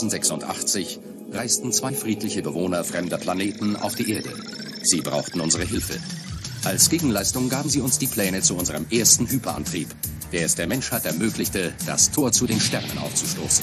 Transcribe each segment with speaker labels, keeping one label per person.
Speaker 1: 2086 reisten 2 friedliche Bewohner fremder Planeten auf die Erde. Sie brauchten unsere Hilfe. Als Gegenleistung gaben sie uns die Pläne zu unserem ersten Hyperantrieb, der es der Menschheit ermöglichte, das Tor zu den Sternen aufzustoßen.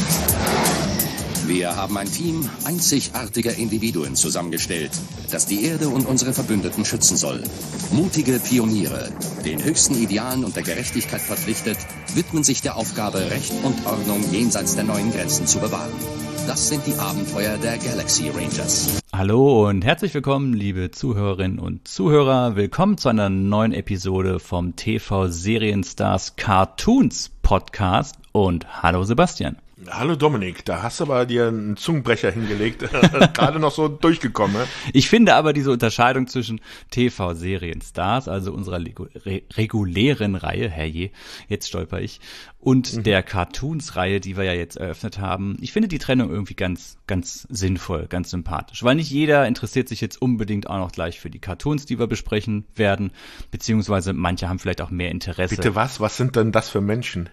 Speaker 1: Wir haben ein Team einzigartiger Individuen zusammengestellt, das die Erde und unsere Verbündeten schützen soll. Mutige Pioniere, den höchsten Idealen und der Gerechtigkeit verpflichtet, widmen sich der Aufgabe, Recht und Ordnung jenseits der neuen Grenzen zu bewahren. Das sind die Abenteuer der Galaxy Rangers.
Speaker 2: Hallo und herzlich willkommen, liebe Zuhörerinnen und Zuhörer. Willkommen zu einer neuen Episode vom TV-Serienstars Cartoons Podcast. Und hallo Sebastian.
Speaker 3: Hallo Dominik, da hast du aber dir einen Zungenbrecher hingelegt, gerade noch so durchgekommen.
Speaker 2: Ich finde aber diese Unterscheidung zwischen TV-Serienstars, also unserer regulären Reihe, herrje, jetzt stolper ich, und der Cartoons-Reihe, die wir ja jetzt eröffnet haben, ich finde die Trennung irgendwie ganz sinnvoll, ganz sympathisch, weil nicht jeder interessiert sich jetzt unbedingt auch noch gleich für die Cartoons, die wir besprechen werden, beziehungsweise manche haben vielleicht auch mehr Interesse.
Speaker 3: Bitte was? Was sind denn das für Menschen?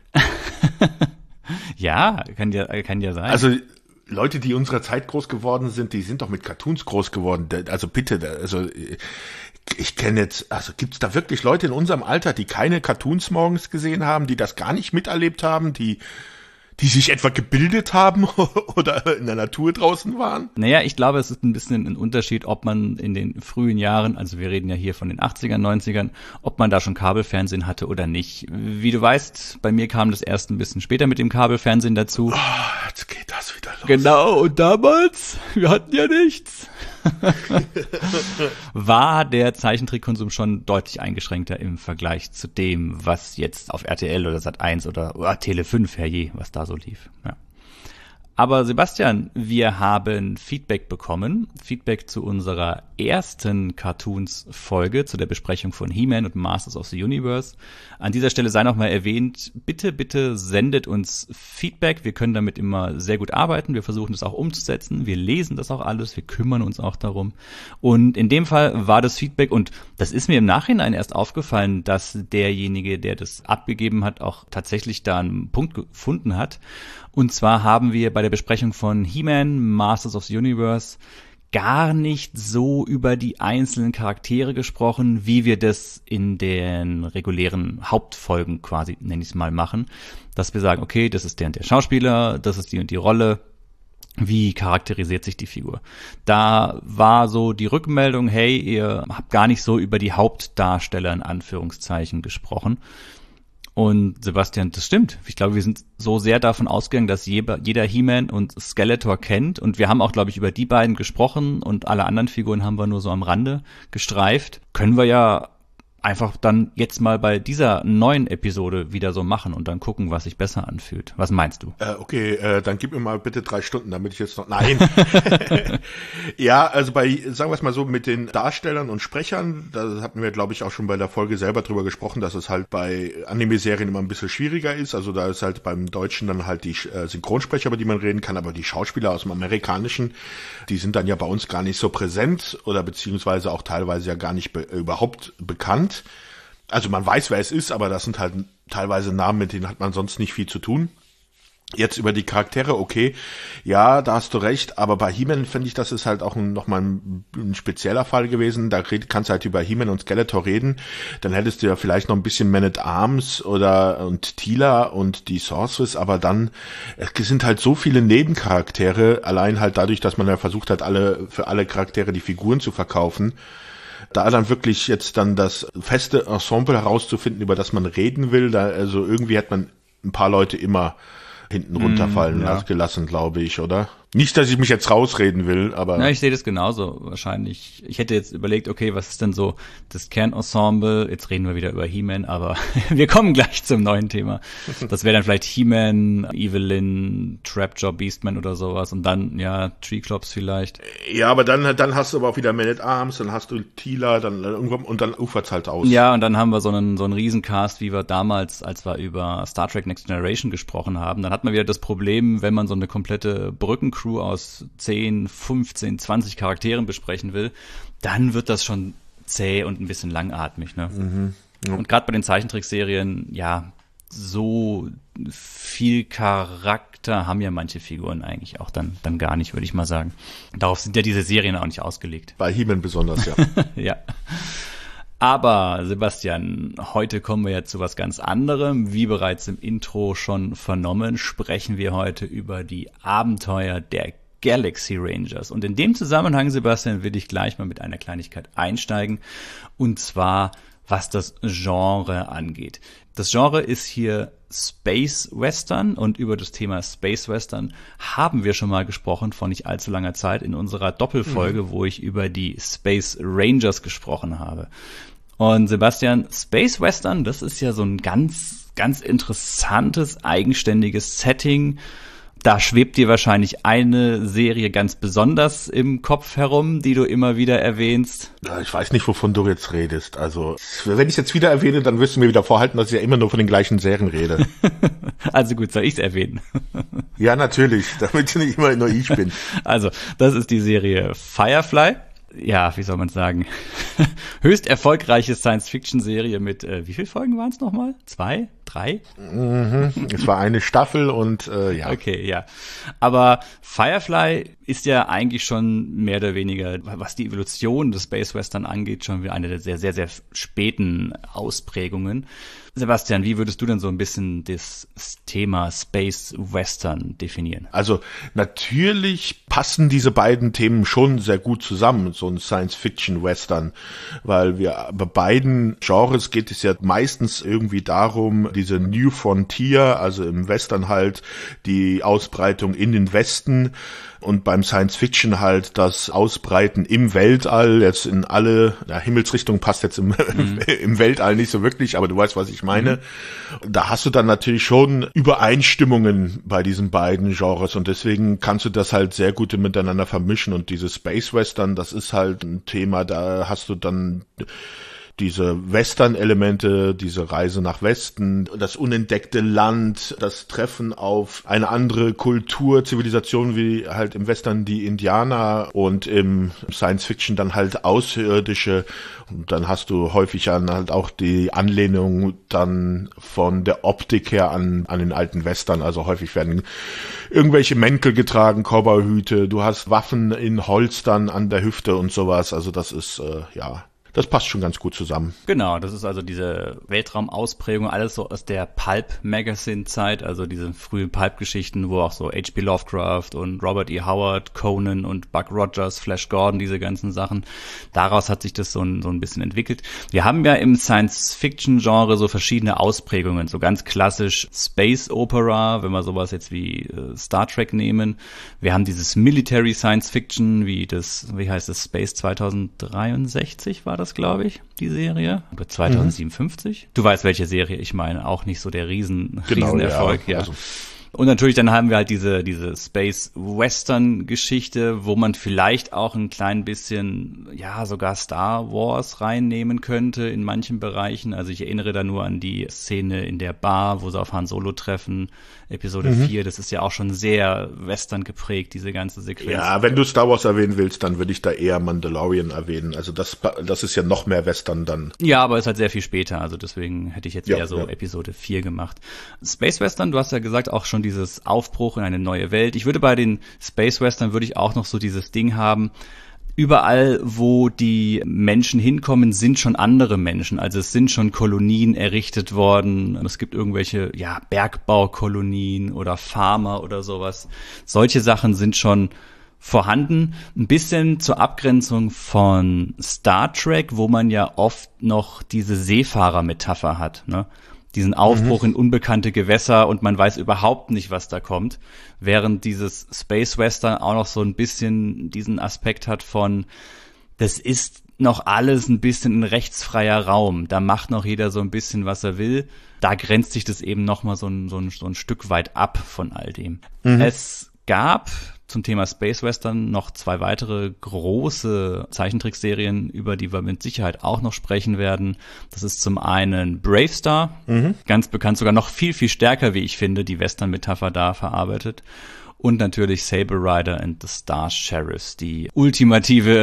Speaker 2: Ja, kann ja sein.
Speaker 3: Also Leute, die unserer Zeit groß geworden sind, die sind doch mit Cartoons groß geworden. Also bitte, also ich kenne jetzt, also gibt's da wirklich Leute in unserem Alter, die keine Cartoons morgens gesehen haben, die das gar nicht miterlebt haben, die sich etwa gebildet haben oder in der Natur draußen waren?
Speaker 2: Naja, ich glaube, es ist ein bisschen ein Unterschied, ob man in den frühen Jahren, also wir reden ja hier von den 80ern, 90ern, ob man da schon Kabelfernsehen hatte oder nicht. Wie du weißt, bei mir kam das erst ein bisschen später mit dem Kabelfernsehen dazu.
Speaker 3: Oh, jetzt geht das wieder los.
Speaker 2: Genau, und damals, wir hatten ja nichts. War der Zeichentrickkonsum schon deutlich eingeschränkter im Vergleich zu dem, was jetzt auf RTL oder Sat.1 oder Tele 5, herrje, was da so lief. Ja. Aber Sebastian, wir haben Feedback bekommen. Feedback zu unserer ersten Cartoons-Folge, zu der Besprechung von He-Man und Masters of the Universe. An dieser Stelle sei noch mal erwähnt, bitte sendet uns Feedback. Wir können damit immer sehr gut arbeiten. Wir versuchen das auch umzusetzen. Wir lesen das auch alles. Wir kümmern uns auch darum. Und in dem Fall war das Feedback, und das ist mir im Nachhinein erst aufgefallen, dass derjenige, der das abgegeben hat, auch tatsächlich da einen Punkt gefunden hat. Und zwar haben wir bei der Besprechung von He-Man, Masters of the Universe, gar nicht so über die einzelnen Charaktere gesprochen, wie wir das in den regulären Hauptfolgen quasi, nenne ich es mal, machen. Dass wir sagen, okay, das ist der und der Schauspieler, das ist die und die Rolle. Wie charakterisiert sich die Figur? Da war so die Rückmeldung, hey, ihr habt gar nicht so über die Hauptdarsteller in Anführungszeichen gesprochen. Und Sebastian, das stimmt. Ich glaube, wir sind so sehr davon ausgegangen, dass jeder He-Man und Skeletor kennt. Und wir haben auch, glaube ich, über die beiden gesprochen und alle anderen Figuren haben wir nur so am Rande gestreift. Können wir ja einfach dann jetzt mal bei dieser neuen Episode wieder so machen und dann gucken, was sich besser anfühlt. Was meinst du?
Speaker 3: Okay, dann gib mir mal bitte 3 Stunden, damit ich jetzt noch... Nein. Ja, also sagen wir es mal so, mit den Darstellern und Sprechern, da hatten wir, glaube ich, auch schon bei der Folge selber drüber gesprochen, dass es halt bei Anime-Serien immer ein bisschen schwieriger ist. Also da ist halt beim Deutschen dann halt die Synchronsprecher, über die man reden kann, aber die Schauspieler aus dem Amerikanischen, die sind dann ja bei uns gar nicht so präsent oder beziehungsweise auch teilweise ja gar nicht überhaupt bekannt. Also man weiß, wer es ist, aber das sind halt teilweise Namen, mit denen hat man sonst nicht viel zu tun. Jetzt über die Charaktere, okay, ja, da hast du recht, aber bei He-Man finde ich, das ist halt auch nochmal ein spezieller Fall gewesen. Da kannst du halt über He-Man und Skeletor reden, dann hättest du ja vielleicht noch ein bisschen Man-at-Arms und Teela und die Sorceress, aber dann, es sind halt so viele Nebencharaktere, allein halt dadurch, dass man ja versucht hat, für alle Charaktere die Figuren zu verkaufen. Da dann wirklich jetzt dann das feste Ensemble herauszufinden, über das man reden will, also irgendwie hat man ein paar Leute immer hinten runterfallen gelassen, glaube ich, oder? Nicht, dass ich mich jetzt rausreden will, aber...
Speaker 2: Ja, ich sehe das genauso wahrscheinlich. Ich hätte jetzt überlegt, okay, was ist denn so das Kernensemble? Jetzt reden wir wieder über He-Man, aber wir kommen gleich zum neuen Thema. Das wäre dann vielleicht He-Man, Evelyn, Trapjaw, Beastman oder sowas und dann, ja, Triclops vielleicht.
Speaker 3: Ja, aber dann hast du aber auch wieder Man-at-Arms, dann hast du Teela, dann irgendwann und dann ufert's halt aus.
Speaker 2: Ja, und dann haben wir so einen Riesencast, wie wir damals, als wir über Star Trek Next Generation gesprochen haben. Dann hat man wieder das Problem, wenn man so eine komplette Brückencrew aus 10, 15, 20 Charakteren besprechen will, dann wird das schon zäh und ein bisschen langatmig, ne? Mhm. Ja. Und gerade bei den Zeichentrickserien, ja, so viel Charakter haben ja manche Figuren eigentlich auch dann gar nicht, würde ich mal sagen. Darauf sind ja diese Serien auch nicht ausgelegt.
Speaker 3: Bei He-Man besonders, ja.
Speaker 2: Ja. Aber Sebastian, heute kommen wir ja zu was ganz anderem. Wie bereits im Intro schon vernommen, sprechen wir heute über die Abenteuer der Galaxy Rangers. Und in dem Zusammenhang, Sebastian, will ich gleich mal mit einer Kleinigkeit einsteigen. Und zwar, was das Genre angeht. Das Genre ist hier Space Western und über das Thema Space Western haben wir schon mal gesprochen vor nicht allzu langer Zeit in unserer Doppelfolge, wo ich über die Space Rangers gesprochen habe. Und Sebastian, Space Western, das ist ja so ein ganz, ganz interessantes, eigenständiges Setting. Da schwebt dir wahrscheinlich eine Serie ganz besonders im Kopf herum, die du immer wieder erwähnst.
Speaker 3: Ja, ich weiß nicht, wovon du jetzt redest. Also, wenn ich es jetzt wieder erwähne, dann wirst du mir wieder vorhalten, dass ich ja immer nur von den gleichen Serien rede.
Speaker 2: Also gut, soll ich es erwähnen?
Speaker 3: Ja, natürlich, damit nicht immer nur ich bin.
Speaker 2: Also, das ist die Serie Firefly. Ja, wie soll man sagen? Höchst erfolgreiche Science-Fiction-Serie mit, wie viele Folgen waren es nochmal? 2? 3?
Speaker 3: Es war eine Staffel und ja.
Speaker 2: Okay, ja. Aber Firefly ist ja eigentlich schon mehr oder weniger, was die Evolution des Space Western angeht, schon wieder eine der sehr, sehr, sehr späten Ausprägungen. Sebastian, wie würdest du denn so ein bisschen das Thema Space Western definieren?
Speaker 3: Also natürlich passen diese beiden Themen schon sehr gut zusammen, so ein Science-Fiction-Western, weil bei beiden Genres geht es ja meistens irgendwie darum, diese New Frontier, also im Western halt die Ausbreitung in den Westen und beim Science-Fiction halt das Ausbreiten im Weltall, jetzt in alle, Himmelsrichtung passt jetzt im Weltall nicht so wirklich, aber du weißt, was ich meine. Da hast du dann natürlich schon Übereinstimmungen bei diesen beiden Genres und deswegen kannst du das halt sehr gut miteinander vermischen und dieses Space Western, das ist halt ein Thema, da hast du dann diese Western-Elemente, diese Reise nach Westen, das unentdeckte Land, das Treffen auf eine andere Kultur, Zivilisation wie halt im Western die Indianer und im Science-Fiction dann halt Außerirdische. Und dann hast du häufig dann halt auch die Anlehnung dann von der Optik her an den alten Western. Also häufig werden irgendwelche Mäntel getragen, Cowboyhüte, du hast Waffen in Holstern an der Hüfte und sowas. Also das ist, das passt schon ganz gut zusammen.
Speaker 2: Genau, das ist also diese Weltraumausprägung, alles so aus der Pulp-Magazine-Zeit, also diese frühen Pulp-Geschichten, wo auch so H.P. Lovecraft und Robert E. Howard, Conan und Buck Rogers, Flash Gordon, diese ganzen Sachen, daraus hat sich das so ein bisschen entwickelt. Wir haben ja im Science-Fiction-Genre so verschiedene Ausprägungen, so ganz klassisch Space Opera, wenn wir sowas jetzt wie Star Trek nehmen. Wir haben dieses Military Science-Fiction, wie heißt das, Space 2063 war das, glaube ich, die Serie. Oder 2057. Du weißt, welche Serie ich meine. Auch nicht so der Riesenerfolg. Ja. Also. Und natürlich dann haben wir halt diese Space-Western-Geschichte, wo man vielleicht auch ein klein bisschen, ja, sogar Star Wars reinnehmen könnte in manchen Bereichen. Also ich erinnere da nur an die Szene in der Bar, wo sie auf Han Solo treffen, Episode 4. Das ist ja auch schon sehr Western geprägt, diese ganze Sequenz.
Speaker 3: Ja, wenn du Star Wars erwähnen willst, dann würde ich da eher Mandalorian erwähnen. Also das ist ja noch mehr Western dann.
Speaker 2: Ja, aber ist halt sehr viel später. Also deswegen hätte ich jetzt eher so Episode 4 gemacht. Space Western, du hast ja gesagt, auch schon dieses Aufbruch in eine neue Welt. Ich würde bei den Space Western würde ich auch noch so dieses Ding haben, überall, wo die Menschen hinkommen, sind schon andere Menschen. Also es sind schon Kolonien errichtet worden. Es gibt irgendwelche, Bergbaukolonien oder Farmer oder sowas. Solche Sachen sind schon vorhanden. Ein bisschen zur Abgrenzung von Star Trek, wo man ja oft noch diese Seefahrer-Metapher hat, ne? Diesen Aufbruch in unbekannte Gewässer und man weiß überhaupt nicht, was da kommt. Während dieses Space Western auch noch so ein bisschen diesen Aspekt hat von, das ist noch alles ein bisschen ein rechtsfreier Raum. Da macht noch jeder so ein bisschen, was er will. Da grenzt sich das eben noch mal so ein Stück weit ab von all dem. Es gab zum Thema Space Western noch 2 weitere große Zeichentrickserien, über die wir mit Sicherheit auch noch sprechen werden. Das ist zum einen Bravestar, ganz bekannt, sogar noch viel, viel stärker, wie ich finde, die Western-Metapher da verarbeitet. Und natürlich Saber Rider and the Star Sheriffs, die ultimative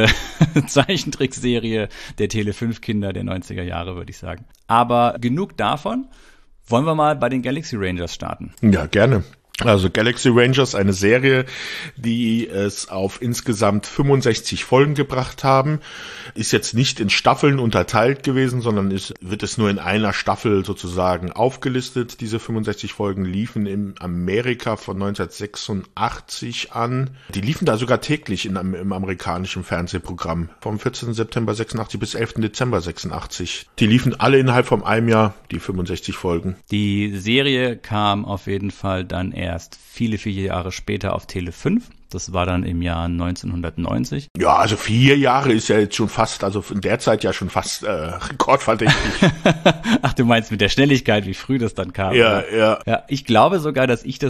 Speaker 2: Zeichentrickserie der Tele5-Kinder der 90er Jahre, würde ich sagen. Aber genug davon. Wollen wir mal bei den Galaxy Rangers starten?
Speaker 3: Ja, gerne. Also Galaxy Rangers, eine Serie, die es auf insgesamt 65 Folgen gebracht haben, ist jetzt nicht in Staffeln unterteilt gewesen, sondern wird es nur in einer Staffel sozusagen aufgelistet. Diese 65 Folgen liefen in Amerika von 1986 an. Die liefen da sogar täglich im amerikanischen Fernsehprogramm vom 14. September 86 bis 11. Dezember 86. Die liefen alle innerhalb von einem Jahr, die 65 Folgen.
Speaker 2: Die Serie kam auf jeden Fall dann erst viele Jahre später auf Tele 5. Das war dann im Jahr 1990.
Speaker 3: Ja, also 4 Jahre ist ja jetzt schon fast, also in der Zeit ja schon fast rekordverdächtig.
Speaker 2: Ach, du meinst mit der Schnelligkeit, wie früh das dann kam?
Speaker 3: Ja.
Speaker 2: Ja, ich glaube sogar, dass ich das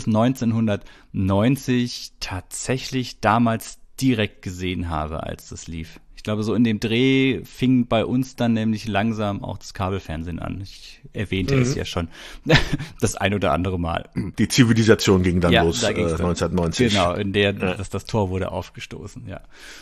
Speaker 2: 1990 tatsächlich damals direkt gesehen habe, als das lief. Ich glaube, so in dem Dreh fing bei uns dann nämlich langsam auch das Kabelfernsehen an. Ich erwähnte es ja schon das ein oder andere Mal.
Speaker 3: Die Zivilisation ging dann los,
Speaker 2: da
Speaker 3: 1990.
Speaker 2: Genau, in der das Tor wurde aufgestoßen, ja.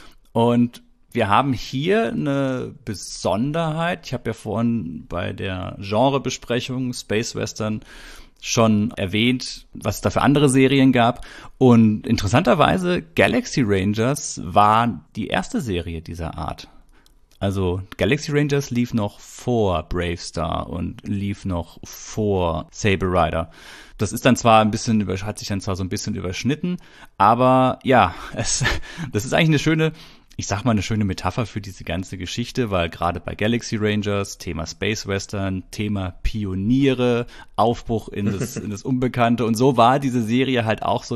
Speaker 2: Und wir haben hier eine Besonderheit. Ich habe ja vorhin bei der Genrebesprechung Space Western schon erwähnt, was es da für andere Serien gab. Und interessanterweise, Galaxy Rangers war die erste Serie dieser Art. Also Galaxy Rangers lief noch vor Brave Star und lief noch vor Saber Rider. Das ist dann zwar hat sich dann zwar so ein bisschen überschnitten, aber ja, das ist eigentlich eine schöne Metapher für diese ganze Geschichte, weil gerade bei Galaxy Rangers, Thema Space Western, Thema Pioniere, Aufbruch in das Unbekannte, und so war diese Serie halt auch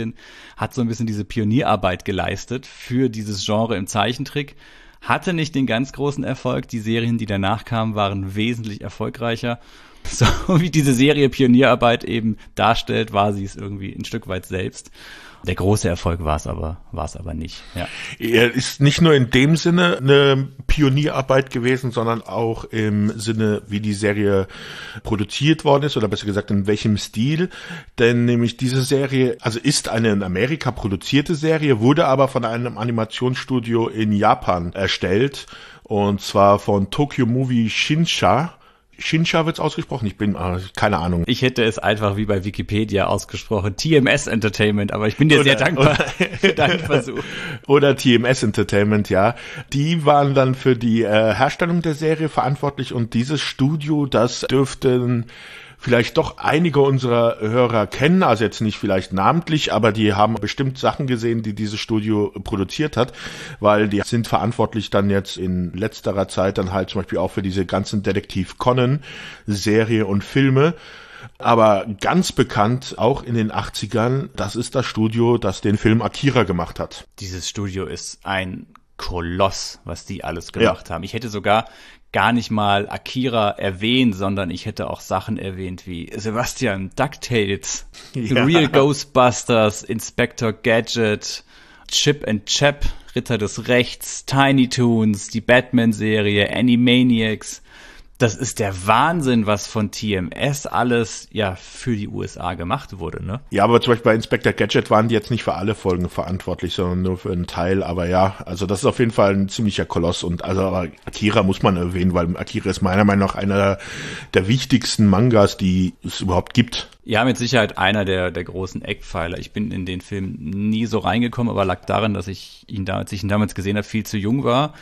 Speaker 2: hat so ein bisschen diese Pionierarbeit geleistet für dieses Genre im Zeichentrick, hatte nicht den ganz großen Erfolg, die Serien, die danach kamen, waren wesentlich erfolgreicher. So wie diese Serie Pionierarbeit eben darstellt, war sie es irgendwie ein Stück weit selbst. Der große Erfolg war es aber nicht. Ja.
Speaker 3: Er ist nicht nur in dem Sinne eine Pionierarbeit gewesen, sondern auch im Sinne, wie die Serie produziert worden ist, oder besser gesagt, in welchem Stil. Denn nämlich diese Serie, also ist eine in Amerika produzierte Serie, wurde aber von einem Animationsstudio in Japan erstellt, und zwar von Tokyo Movie Shinsha. Shinsha wird's ausgesprochen? Ich bin, keine Ahnung.
Speaker 2: Ich hätte es einfach wie bei Wikipedia ausgesprochen. TMS Entertainment, aber ich bin dir sehr dankbar für deinen Versuch.
Speaker 3: Oder TMS Entertainment, ja. Die waren dann für die Herstellung der Serie verantwortlich, und dieses Studio, das dürften vielleicht doch einige unserer Hörer kennen, also jetzt nicht vielleicht namentlich, aber die haben bestimmt Sachen gesehen, die dieses Studio produziert hat, weil die sind verantwortlich dann jetzt in letzterer Zeit dann halt zum Beispiel auch für diese ganzen Detektiv Conan-Serie und Filme. Aber ganz bekannt, auch in den 80ern, das ist das Studio, das den Film Akira gemacht hat.
Speaker 2: Dieses Studio ist ein Koloss, was die alles gemacht haben. Ich hätte sogar gar nicht mal Akira erwähnt, sondern ich hätte auch Sachen erwähnt wie Sebastian, DuckTales, The Real Ghostbusters, Inspector Gadget, Chip and Chap, Ritter des Rechts, Tiny Toons, die Batman-Serie, Animaniacs. Das ist der Wahnsinn, was von TMS alles ja für die USA gemacht wurde, ne?
Speaker 3: Ja, aber zum Beispiel bei Inspector Gadget waren die jetzt nicht für alle Folgen verantwortlich, sondern nur für einen Teil. Aber ja, also das ist auf jeden Fall ein ziemlicher Koloss. Und also aber Akira muss man erwähnen, weil Akira ist meiner Meinung nach einer der wichtigsten Mangas, die es überhaupt gibt.
Speaker 2: Ja, mit Sicherheit einer der großen Eckpfeiler. Ich bin in den Film nie so reingekommen, aber lag daran, dass ich ihn damals gesehen habe, viel zu jung war.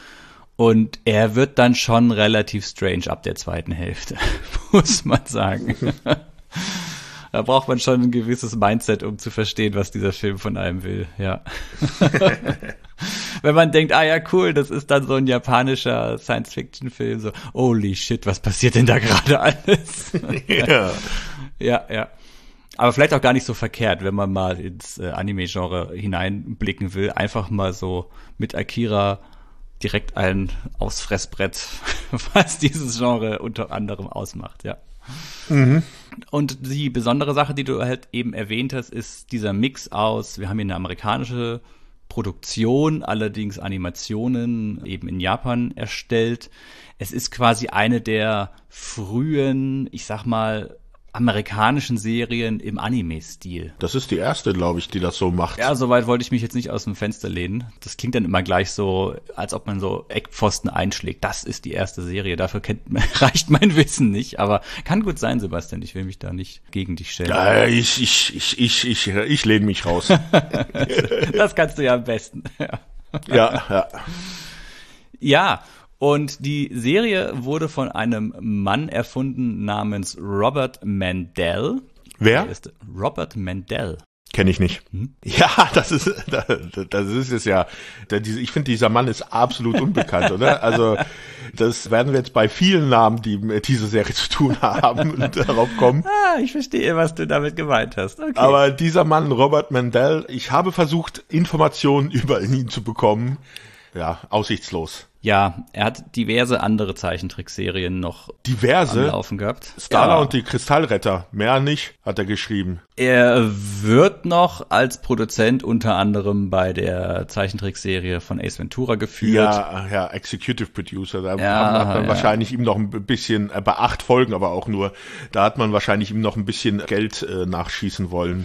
Speaker 2: Und er wird dann schon relativ strange ab der zweiten Hälfte, muss man sagen. Da braucht man schon ein gewisses Mindset, um zu verstehen, was dieser Film von einem will, ja. Wenn man denkt, ja cool, das ist dann so ein japanischer Science-Fiction-Film, so, holy shit, was passiert denn da gerade alles?
Speaker 3: Ja.
Speaker 2: Ja. Aber vielleicht auch gar nicht so verkehrt, wenn man mal ins Anime-Genre hineinblicken will, einfach mal so mit Akira direkt ein Ausfressbrett, was dieses Genre unter anderem ausmacht, ja.
Speaker 3: Mhm.
Speaker 2: Und die besondere Sache, die du halt eben erwähnt hast, ist dieser Mix aus, wir haben hier eine amerikanische Produktion, allerdings Animationen eben in Japan erstellt. Es ist quasi eine der frühen, ich sag mal, amerikanischen Serien im Anime-Stil.
Speaker 3: Das ist die erste, glaube ich, die das so macht.
Speaker 2: Ja, soweit wollte ich mich jetzt nicht aus dem Fenster lehnen. Das klingt dann immer gleich so, als ob man so Eckpfosten einschlägt. Das ist die erste Serie. Dafür reicht mein Wissen nicht. Aber kann gut sein, Sebastian. Ich will mich da nicht gegen dich stellen.
Speaker 3: Ja, ich lehne mich raus.
Speaker 2: Das kannst du ja am besten.
Speaker 3: Ja.
Speaker 2: Ja. Und die Serie wurde von einem Mann erfunden namens Robert Mendel.
Speaker 3: Wer?
Speaker 2: Robert Mendel.
Speaker 3: Kenne ich nicht. Ja, das ist es ja. Ich finde, dieser Mann ist absolut unbekannt, oder? Also, das werden wir jetzt bei vielen Namen, die mit dieser Serie zu tun haben, darauf kommen.
Speaker 2: Ich verstehe, was du damit gemeint hast. Okay.
Speaker 3: Aber dieser Mann, Robert Mendel, ich habe versucht, Informationen über ihn zu bekommen. Ja, aussichtslos.
Speaker 2: Ja, er hat diverse andere Zeichentrickserien noch am Laufen gehabt.
Speaker 3: Starla und die Kristallretter, mehr nicht, hat er geschrieben.
Speaker 2: Er wird noch als Produzent unter anderem bei der Zeichentrickserie von Ace Ventura geführt.
Speaker 3: Ja, Executive Producer. Da hat man wahrscheinlich ihm noch ein bisschen, bei 8 Folgen aber auch nur, da hat man wahrscheinlich ihm noch ein bisschen Geld nachschießen wollen.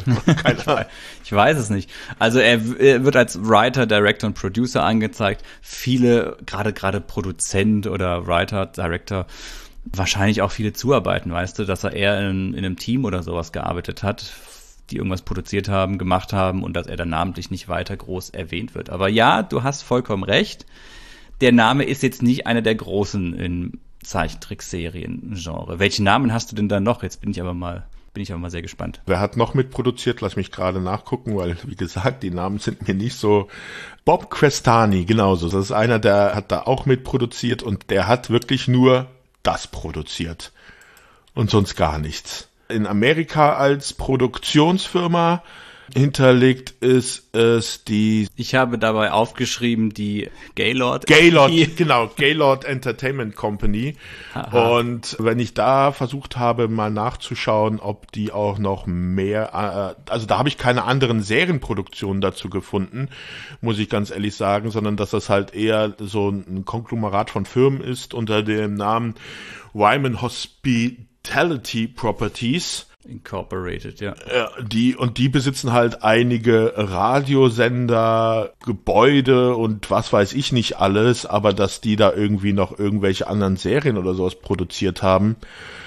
Speaker 2: Ich weiß es nicht. Also er wird als Writer, Director und Producer angezeigt. Viele, gerade Produzent oder Writer, Director, wahrscheinlich auch viele zuarbeiten, weißt du, dass er eher in einem Team oder sowas gearbeitet hat, die irgendwas produziert haben, gemacht haben und dass er dann namentlich nicht weiter groß erwähnt wird. Aber ja, du hast vollkommen recht. Der Name ist jetzt nicht einer der großen im Zeichentrickserien-Genre. Welche Namen hast du denn da noch? Jetzt bin ich aber mal sehr gespannt.
Speaker 3: Wer hat noch mitproduziert? Lass mich gerade nachgucken, weil, wie gesagt, die Namen sind mir nicht so. Bob Questani, genauso. Das ist einer, der hat da auch mitproduziert und der hat wirklich nur das produziert. Und sonst gar nichts. In Amerika als Produktionsfirma hinterlegt ist es die...
Speaker 2: Ich habe dabei aufgeschrieben, die Gaylord,
Speaker 3: genau, Gaylord Entertainment Company. Aha. Und wenn ich da versucht habe, mal nachzuschauen, ob die auch noch mehr, also da habe ich keine anderen Serienproduktionen dazu gefunden, muss ich ganz ehrlich sagen, sondern dass das halt eher so ein Konglomerat von Firmen ist unter dem Namen Wyman Hospitality Properties.
Speaker 2: Incorporated, ja.
Speaker 3: Die besitzen halt einige Radiosender, Gebäude und was weiß ich nicht alles, aber dass die da irgendwie noch irgendwelche anderen Serien oder sowas produziert haben,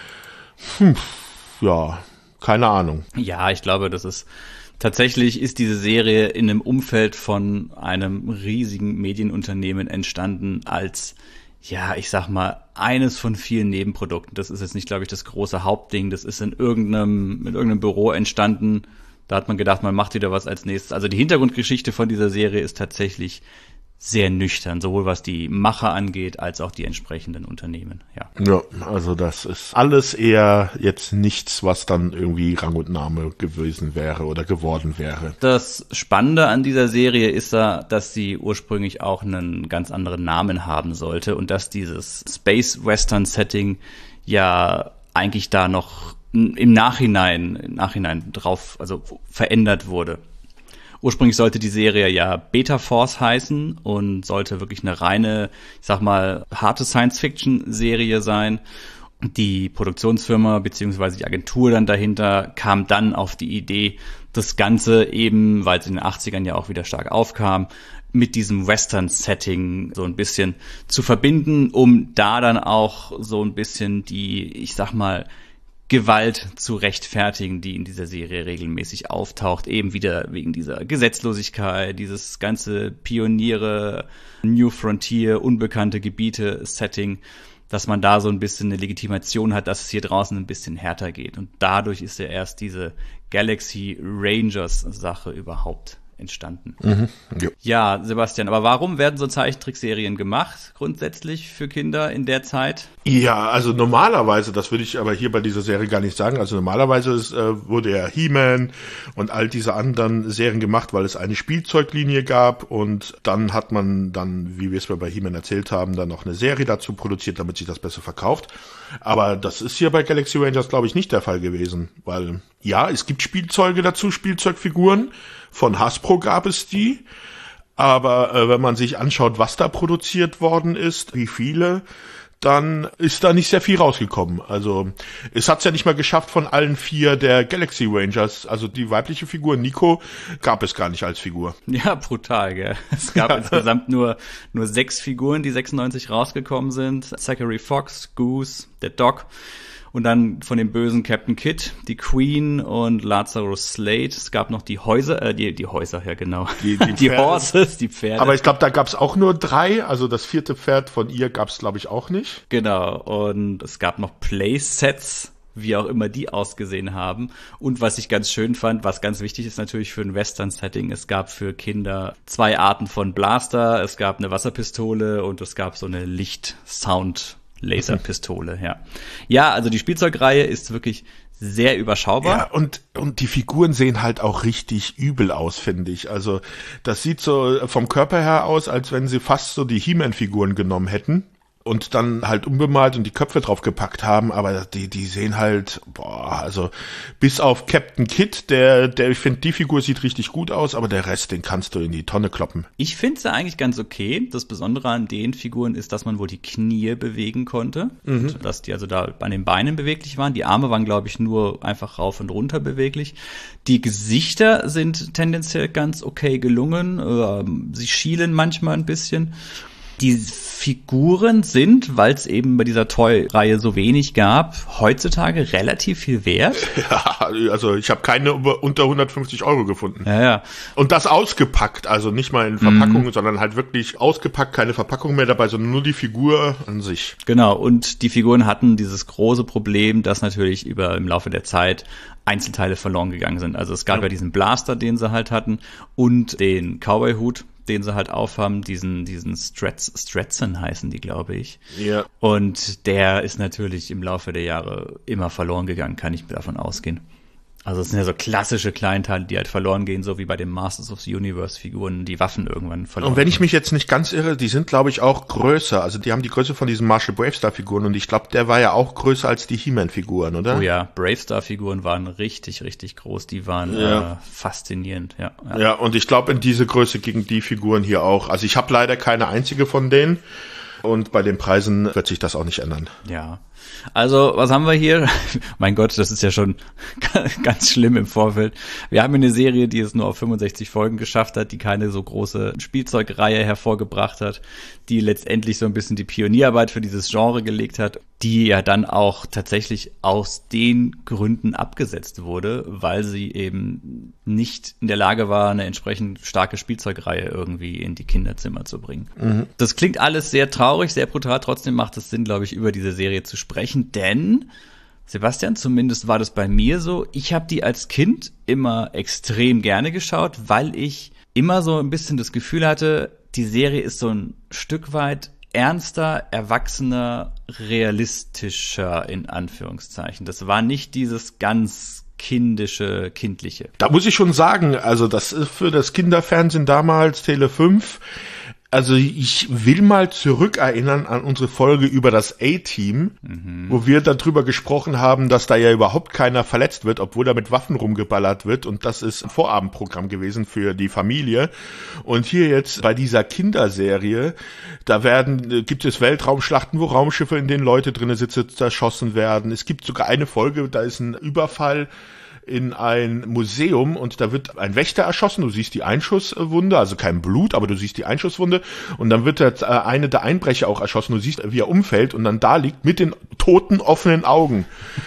Speaker 3: ja, keine Ahnung.
Speaker 2: Ja, ich glaube, tatsächlich ist diese Serie in einem Umfeld von einem riesigen Medienunternehmen entstanden als, ja, ich sag mal, eines von vielen Nebenprodukten. Das ist jetzt nicht, glaube ich, das große Hauptding. Das ist in irgendeinem Büro entstanden. Da hat man gedacht, man macht wieder was als nächstes. Also die Hintergrundgeschichte von dieser Serie ist tatsächlich sehr nüchtern, sowohl was die Macher angeht, als auch die entsprechenden Unternehmen.
Speaker 3: Ja, also das ist alles eher jetzt nichts, was dann irgendwie Rang und Name gewesen wäre oder geworden wäre.
Speaker 2: Das Spannende an dieser Serie ist ja, dass sie ursprünglich auch einen ganz anderen Namen haben sollte und dass dieses Space-Western-Setting ja eigentlich da noch im Nachhinein drauf, also verändert wurde. Ursprünglich sollte die Serie ja Beta Force heißen und sollte wirklich eine reine, ich sag mal, harte Science-Fiction-Serie sein. Die Produktionsfirma bzw. die Agentur dann dahinter kam dann auf die Idee, das Ganze eben, weil es in den 80ern ja auch wieder stark aufkam, mit diesem Western-Setting so ein bisschen zu verbinden, um da dann auch so ein bisschen die, ich sag mal, Gewalt zu rechtfertigen, die in dieser Serie regelmäßig auftaucht, eben wieder wegen dieser Gesetzlosigkeit, dieses ganze Pioniere, New Frontier, unbekannte Gebiete Setting, dass man da so ein bisschen eine Legitimation hat, dass es hier draußen ein bisschen härter geht. Und dadurch ist ja erst diese Galaxy Rangers Sache überhaupt entstanden. Ja, Sebastian, aber warum werden so Zeichentrickserien gemacht, grundsätzlich für Kinder in der Zeit?
Speaker 3: Ja, also normalerweise, das würde ich aber hier bei dieser Serie gar nicht sagen, also normalerweise wurde ja He-Man und all diese anderen Serien gemacht, weil es eine Spielzeuglinie gab und dann hat man dann, wie wir es bei He-Man erzählt haben, dann noch eine Serie dazu produziert, damit sich das besser verkauft. Aber das ist hier bei Galaxy Rangers, glaube ich, nicht der Fall gewesen, weil ja, es gibt Spielzeuge dazu, Spielzeugfiguren, von Hasbro gab es die, aber wenn man sich anschaut, was da produziert worden ist, wie viele, dann ist da nicht sehr viel rausgekommen. Also es hat's ja nicht mal geschafft von allen 4 der Galaxy Rangers, also die weibliche Figur Nico gab es gar nicht als Figur.
Speaker 2: Ja, brutal, gell. Es gab insgesamt nur 6 Figuren, die 96 rausgekommen sind. Zachary Fox, Goose, der Doc und dann von dem bösen Captain Kidd, die Queen und Lazarus Slade. Es gab noch die Häuser, die Häuser, ja genau. Die Horses, die Pferde.
Speaker 3: Aber ich glaube, da gab's auch nur 3, also das 4. Pferd von ihr gab's, glaube ich, auch nicht.
Speaker 2: Genau, und es gab noch Playsets, wie auch immer die ausgesehen haben. Und was ich ganz schön fand, was ganz wichtig ist natürlich für ein Western-Setting, es gab für Kinder 2 Arten von Blaster, es gab eine Wasserpistole und es gab so eine Licht-Sound-Laserpistole, ja. Ja, also die Spielzeugreihe ist wirklich sehr überschaubar.
Speaker 3: Ja, und die Figuren sehen halt auch richtig übel aus, finde ich. Also das sieht so vom Körper her aus, als wenn sie fast so die He-Man-Figuren genommen hätten und dann halt unbemalt und die Köpfe drauf gepackt haben, aber die sehen halt, also bis auf Captain Kidd, der ich finde, die Figur sieht richtig gut aus, aber der Rest, den kannst du in die Tonne kloppen.
Speaker 2: Ich finde sie eigentlich ganz okay. Das Besondere an den Figuren ist, dass man wohl die Knie bewegen konnte, und dass die also da an den Beinen beweglich waren. Die Arme waren, glaube ich, nur einfach rauf und runter beweglich. Die Gesichter sind tendenziell ganz okay gelungen. Sie schielen manchmal ein bisschen. Die Figuren sind, weil es eben bei dieser Toy-Reihe so wenig gab, heutzutage relativ viel wert.
Speaker 3: Ja, also ich habe keine unter 150 € gefunden.
Speaker 2: Ja.
Speaker 3: Und das ausgepackt, also nicht mal in Verpackung, sondern halt wirklich ausgepackt, keine Verpackung mehr dabei, sondern nur die Figur an sich.
Speaker 2: Genau, und die Figuren hatten dieses große Problem, dass natürlich im Laufe der Zeit Einzelteile verloren gegangen sind. Also es gab ja diesen Blaster, den sie halt hatten, und den Cowboy-Hut, den sie halt aufhaben, diesen Stetson heißen die, glaube ich.
Speaker 3: Ja.
Speaker 2: Und der ist natürlich im Laufe der Jahre immer verloren gegangen, kann ich davon ausgehen. Also es sind ja so klassische Kleinteile, die halt verloren gehen, so wie bei den Masters of the Universe Figuren, die Waffen irgendwann verloren.
Speaker 3: Und wenn ich mich jetzt nicht ganz irre, die sind, glaube ich, auch größer. Also die haben die Größe von diesen Marshall Bravestar Figuren und ich glaube, der war ja auch größer als die He-Man Figuren, oder?
Speaker 2: Oh ja, Bravestar Figuren waren richtig, richtig groß. Die waren faszinierend, ja.
Speaker 3: Ja, und ich glaube, in diese Größe gingen die Figuren hier auch. Also ich habe leider keine einzige von denen. Und bei den Preisen wird sich das auch nicht ändern.
Speaker 2: Ja, also was haben wir hier? Mein Gott, das ist ja schon ganz schlimm im Vorfeld. Wir haben eine Serie, die es nur auf 65 Folgen geschafft hat, die keine so große Spielzeugreihe hervorgebracht hat, die letztendlich so ein bisschen die Pionierarbeit für dieses Genre gelegt hat, die ja dann auch tatsächlich aus den Gründen abgesetzt wurde, weil sie eben nicht in der Lage war, eine entsprechend starke Spielzeugreihe irgendwie in die Kinderzimmer zu bringen. Das klingt alles sehr traurig, sehr brutal, trotzdem macht es Sinn, glaube ich, über diese Serie zu sprechen, denn Sebastian, zumindest war das bei mir so, ich habe die als Kind immer extrem gerne geschaut, weil ich immer so ein bisschen das Gefühl hatte, die Serie ist so ein Stück weit ernster, erwachsener, realistischer, in Anführungszeichen. Das war nicht dieses ganz kindische, kindliche.
Speaker 3: Da muss ich schon sagen, also das ist für das Kinderfernsehen damals, Tele 5, also ich will mal zurückerinnern an unsere Folge über das A-Team, wo wir darüber gesprochen haben, dass da ja überhaupt keiner verletzt wird, obwohl da mit Waffen rumgeballert wird, und das ist ein Vorabendprogramm gewesen für die Familie. Und hier jetzt bei dieser Kinderserie, gibt es Weltraumschlachten, wo Raumschiffe, in denen Leute drinne sitzen, zerschossen werden. Es gibt sogar eine Folge, da ist ein Überfall in ein Museum und da wird ein Wächter erschossen, du siehst die Einschusswunde, also kein Blut, aber du siehst die Einschusswunde, und dann wird eine der Einbrecher auch erschossen, du siehst, wie er umfällt und dann da liegt mit den toten, offenen Augen.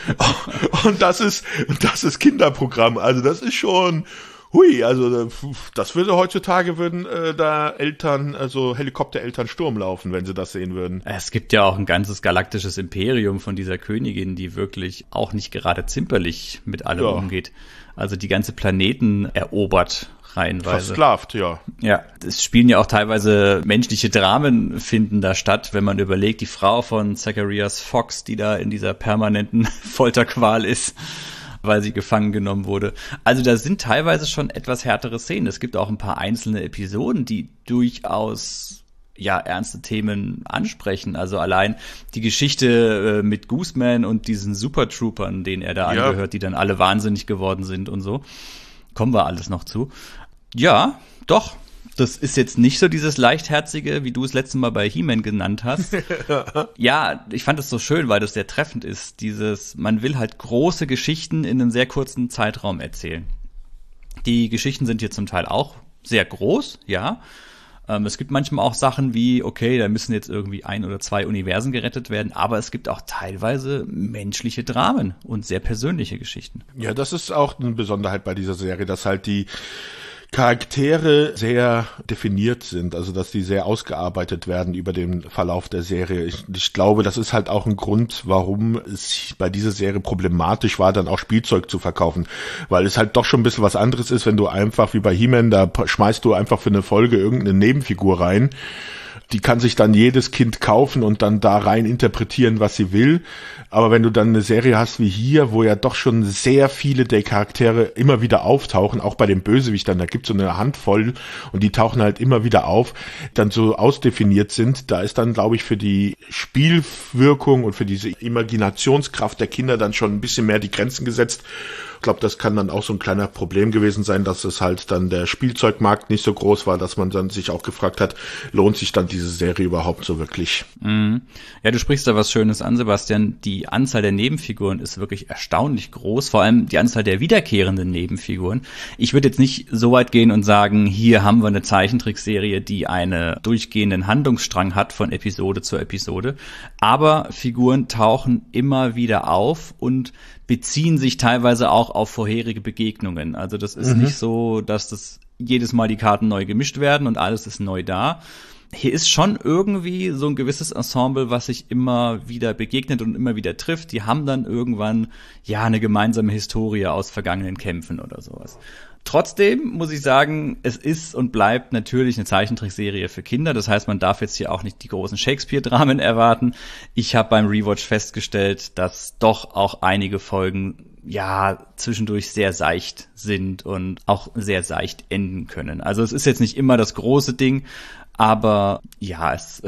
Speaker 3: Und das ist Kinderprogramm, also das ist schon, hui, also das würde heutzutage, würden da Eltern, also Helikoptereltern Sturm laufen, wenn sie das sehen würden.
Speaker 2: Es gibt ja auch ein ganzes galaktisches Imperium von dieser Königin, die wirklich auch nicht gerade zimperlich mit allem umgeht. Also die ganze Planeten erobert reihenweise.
Speaker 3: Versklavt, ja.
Speaker 2: Ja, es spielen ja auch teilweise menschliche Dramen finden da statt, wenn man überlegt, die Frau von Zacharias Fox, die da in dieser permanenten Folterqual ist, weil sie gefangen genommen wurde. Also da sind teilweise schon etwas härtere Szenen. Es gibt auch ein paar einzelne Episoden, die durchaus ernste Themen ansprechen. Also allein die Geschichte mit Gooseman und diesen Super Troopern, denen er da angehört, die dann alle wahnsinnig geworden sind und so. Kommen wir alles noch zu. Ja, doch. Das ist jetzt nicht so dieses Leichtherzige, wie du es letztes Mal bei He-Man genannt hast. Ja, ich fand es so schön, weil das sehr treffend ist. Man will halt große Geschichten in einem sehr kurzen Zeitraum erzählen. Die Geschichten sind hier zum Teil auch sehr groß, ja. Es gibt manchmal auch Sachen wie, okay, da müssen jetzt irgendwie 1 oder 2 Universen gerettet werden, aber es gibt auch teilweise menschliche Dramen und sehr persönliche Geschichten.
Speaker 3: Ja, das ist auch eine Besonderheit bei dieser Serie, dass halt die Charaktere sehr definiert sind, also dass die sehr ausgearbeitet werden über den Verlauf der Serie. Ich glaube, das ist halt auch ein Grund, warum es bei dieser Serie problematisch war, dann auch Spielzeug zu verkaufen, weil es halt doch schon ein bisschen was anderes ist, wenn du einfach wie bei He-Man, da schmeißt du einfach für eine Folge irgendeine Nebenfigur rein. Die kann sich dann jedes Kind kaufen und dann da rein interpretieren, was sie will. Aber wenn du dann eine Serie hast wie hier, wo ja doch schon sehr viele der Charaktere immer wieder auftauchen, auch bei den Bösewichtern, da gibt's so eine Handvoll und die tauchen halt immer wieder auf, dann so ausdefiniert sind, da ist dann, glaube ich, für die Spielwirkung und für diese Imaginationskraft der Kinder dann schon ein bisschen mehr die Grenzen gesetzt. Ich glaube, das kann dann auch so ein kleiner Problem gewesen sein, dass es halt dann der Spielzeugmarkt nicht so groß war, dass man dann sich auch gefragt hat, lohnt sich dann diese Serie überhaupt so wirklich?
Speaker 2: Ja, du sprichst da was Schönes an, Sebastian. Die Anzahl der Nebenfiguren ist wirklich erstaunlich groß, vor allem die Anzahl der wiederkehrenden Nebenfiguren. Ich würde jetzt nicht so weit gehen und sagen, hier haben wir eine Zeichentrickserie, die einen durchgehenden Handlungsstrang hat von Episode zu Episode, aber Figuren tauchen immer wieder auf und beziehen sich teilweise auch auf vorherige Begegnungen. Also das ist nicht so, dass das jedes Mal die Karten neu gemischt werden und alles ist neu da. Hier ist schon irgendwie so ein gewisses Ensemble, was sich immer wieder begegnet und immer wieder trifft. Die haben dann irgendwann ja eine gemeinsame Historie aus vergangenen Kämpfen oder sowas. Trotzdem muss ich sagen, es ist und bleibt natürlich eine Zeichentrickserie für Kinder. Das heißt, man darf jetzt hier auch nicht die großen Shakespeare-Dramen erwarten. Ich habe beim Rewatch festgestellt, dass doch auch einige Folgen ja zwischendurch sehr seicht sind und auch sehr seicht enden können. Also es ist jetzt nicht immer das große Ding, aber ja, es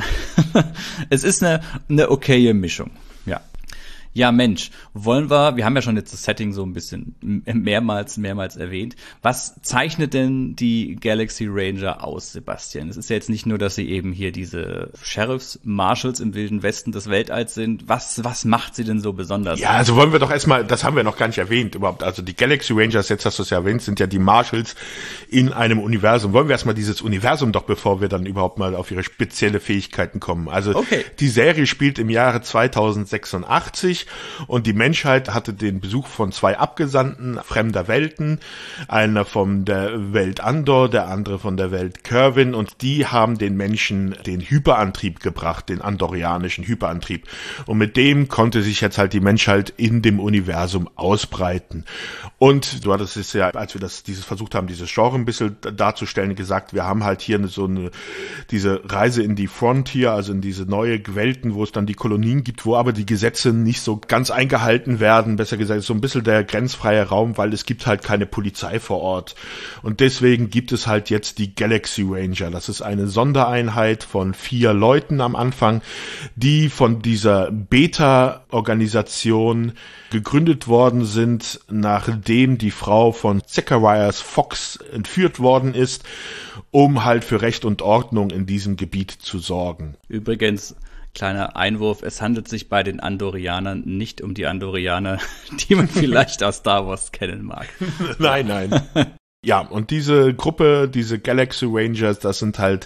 Speaker 2: ist eine okaye Mischung, ja. Ja, Mensch, wir haben ja schon jetzt das Setting so ein bisschen mehrmals erwähnt. Was zeichnet denn die Galaxy Ranger aus, Sebastian? Es ist ja jetzt nicht nur, dass sie eben hier diese Sheriffs, Marshals im Wilden Westen des Weltalls sind. Was macht sie denn so besonders?
Speaker 3: Ja, also wollen wir doch erstmal, das haben wir noch gar nicht erwähnt überhaupt. Also die Galaxy Rangers, jetzt hast du es ja erwähnt, sind ja die Marshals in einem Universum. Wollen wir erstmal dieses Universum doch, bevor wir dann überhaupt mal auf ihre spezielle Fähigkeiten kommen. Also okay. Die Serie spielt im Jahre 2086. Und die Menschheit hatte den Besuch von 2 Abgesandten fremder Welten, einer von der Welt Andor, der andere von der Welt Kervin, und die haben den Menschen den Hyperantrieb gebracht, den andorianischen Hyperantrieb. Und mit dem konnte sich jetzt halt die Menschheit in dem Universum ausbreiten. Und du hattest es ja, als wir dieses versucht haben, dieses Genre ein bisschen darzustellen, gesagt, wir haben halt hier diese Reise in die Frontier, also in diese neue Welten, wo es dann die Kolonien gibt, wo aber die Gesetze nicht so ganz eingehalten werden, besser gesagt, so ein bisschen der grenzfreie Raum, weil es gibt halt keine Polizei vor Ort. Und deswegen gibt es halt jetzt die Galaxy Ranger. Das ist eine Sondereinheit von 4 Leuten am Anfang, die von dieser Beta-Organisation gegründet worden sind, nachdem die Frau von Zacharias Fox entführt worden ist, um halt für Recht und Ordnung in diesem Gebiet zu sorgen.
Speaker 2: Übrigens, kleiner Einwurf, es handelt sich bei den Andorianern nicht um die Andorianer, die man vielleicht aus Star Wars kennen mag.
Speaker 3: Nein. Ja, und diese Gruppe, diese Galaxy Rangers, das sind halt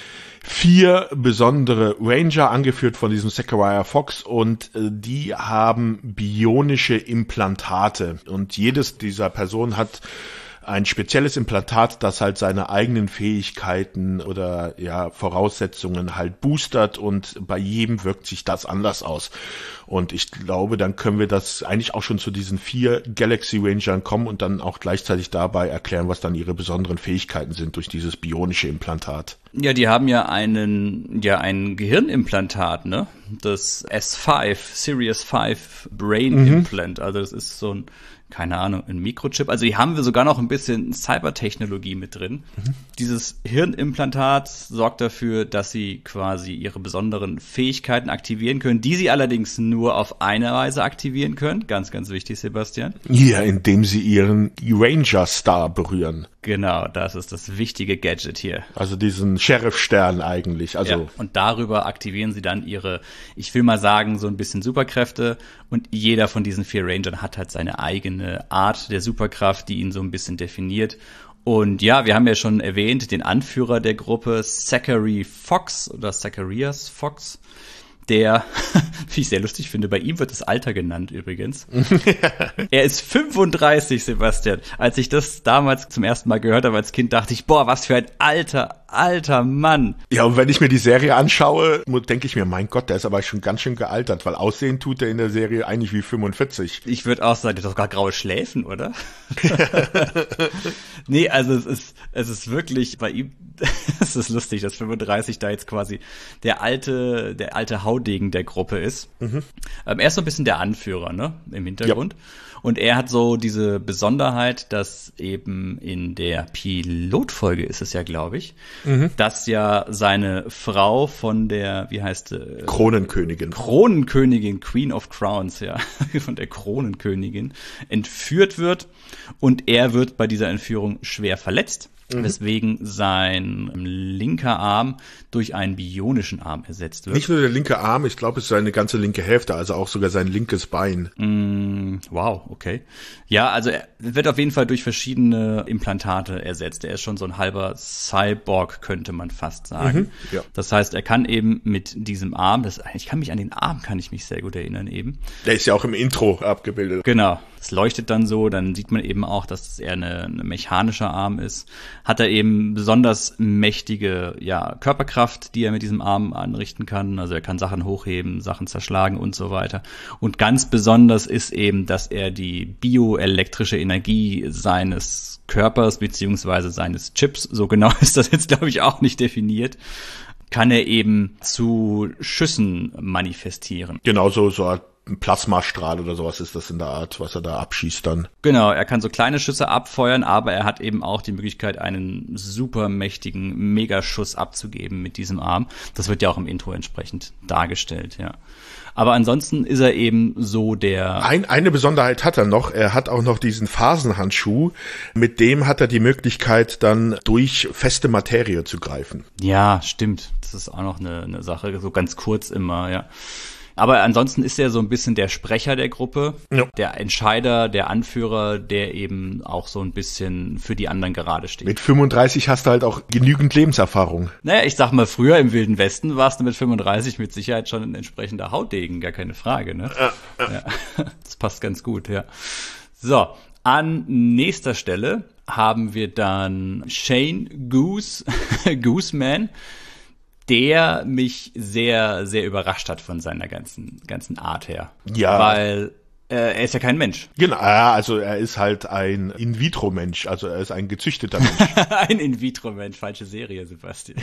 Speaker 3: 4 besondere Ranger, angeführt von diesem Zachariah Fox, und die haben bionische Implantate. Und jedes dieser Personen hat ein spezielles Implantat, das halt seine eigenen Fähigkeiten oder ja Voraussetzungen halt boostert, und bei jedem wirkt sich das anders aus. Und ich glaube, dann können wir das eigentlich auch schon zu diesen 4 Galaxy Rangern kommen und dann auch gleichzeitig dabei erklären, was dann ihre besonderen Fähigkeiten sind durch dieses bionische Implantat.
Speaker 2: Ja, die haben ja ein Gehirnimplantat, ne? Das S5, Series 5 Brain Implant. Also das ist so ein keine Ahnung, ein Mikrochip. Also hier haben wir sogar noch ein bisschen Cybertechnologie mit drin. Dieses Hirnimplantat sorgt dafür, dass sie quasi ihre besonderen Fähigkeiten aktivieren können, die sie allerdings nur auf eine Weise aktivieren können. Ganz, ganz wichtig, Sebastian.
Speaker 3: Ja, indem sie ihren Ranger-Star berühren.
Speaker 2: Genau, das ist das wichtige Gadget hier.
Speaker 3: Also diesen Sheriff-Stern eigentlich. Also
Speaker 2: ja, und darüber aktivieren sie dann ihre, ich will mal sagen, so ein bisschen Superkräfte. Und jeder von diesen 4 Rangern hat halt seine eigene Art der Superkraft, die ihn so ein bisschen definiert. Und ja, wir haben ja schon erwähnt, den Anführer der Gruppe, Zachary Fox oder Zacharias Fox. Der, wie ich sehr lustig finde, bei ihm wird das Alter genannt übrigens. Er ist 35, Sebastian. Als ich das damals zum ersten Mal gehört habe als Kind, dachte ich, boah, was für ein alter Mann.
Speaker 3: Ja, und wenn ich mir die Serie anschaue, denke ich mir, mein Gott, der ist aber schon ganz schön gealtert, weil aussehen tut er in der Serie eigentlich wie 45.
Speaker 2: Ich würde auch sagen, der hat doch gar graue Schläfen, oder? Nee, also es ist wirklich bei ihm, es ist lustig, dass 35 da jetzt quasi der alte Haudegen der Gruppe ist. Er ist so ein bisschen der Anführer, ne, im Hintergrund. Ja. Und er hat so diese Besonderheit, dass eben in der Pilotfolge ist es ja, glaube ich, dass ja seine Frau von der, wie heißt sie?
Speaker 3: Kronenkönigin,
Speaker 2: Queen of Crowns, ja, von der Kronenkönigin entführt wird. Und er wird bei dieser Entführung schwer verletzt. Weswegen sein linker Arm durch einen bionischen Arm ersetzt wird.
Speaker 3: Nicht nur der linke Arm, ich glaube, es ist seine ganze linke Hälfte, also auch sogar sein linkes Bein.
Speaker 2: Wow, okay. Ja, also er wird auf jeden Fall durch verschiedene Implantate ersetzt. Er ist schon so ein halber Cyborg, könnte man fast sagen.
Speaker 3: Ja.
Speaker 2: Das heißt, er kann eben mit diesem Arm, kann ich mich sehr gut erinnern eben.
Speaker 3: Der ist ja auch im Intro abgebildet.
Speaker 2: Genau. Es leuchtet dann so, dann sieht man eben auch, dass er eine mechanischer Arm ist. Hat er eben besonders mächtige, Körperkraft, die er mit diesem Arm anrichten kann. Also er kann Sachen hochheben, Sachen zerschlagen und so weiter. Und ganz besonders ist eben, dass er die bioelektrische Energie seines Körpers beziehungsweise seines Chips, so genau ist das jetzt, glaube ich, auch nicht definiert, kann er eben zu Schüssen manifestieren.
Speaker 3: Genau, so ein Plasmastrahl oder sowas ist das in der Art, was er da abschießt dann.
Speaker 2: Genau, er kann so kleine Schüsse abfeuern, aber er hat eben auch die Möglichkeit, einen super mächtigen Megaschuss abzugeben mit diesem Arm. Das wird ja auch im Intro entsprechend dargestellt, ja. Aber ansonsten ist er eben so der...
Speaker 3: Eine Besonderheit hat er noch. Er hat auch noch diesen Phasenhandschuh. Mit dem hat er die Möglichkeit, dann durch feste Materie zu greifen.
Speaker 2: Ja, stimmt. Das ist auch noch eine Sache, so ganz kurz immer, ja. Aber ansonsten ist er so ein bisschen der Sprecher der Gruppe, der Entscheider, der Anführer, der eben auch so ein bisschen für die anderen gerade steht.
Speaker 3: Mit 35 hast du halt auch genügend Lebenserfahrung.
Speaker 2: Naja, ich sag mal, früher im Wilden Westen warst du mit 35 mit Sicherheit schon ein entsprechender Hautdegen, gar keine Frage, ne? Ja. Das passt ganz gut, ja. So, an nächster Stelle haben wir dann Shane Gooseman, der mich sehr, sehr überrascht hat von seiner ganzen Art her.
Speaker 3: Ja.
Speaker 2: Weil er ist ja kein Mensch.
Speaker 3: Genau, also er ist halt ein In-vitro-Mensch, also er ist ein gezüchteter Mensch.
Speaker 2: Ein In-vitro-Mensch, falsche Serie, Sebastian.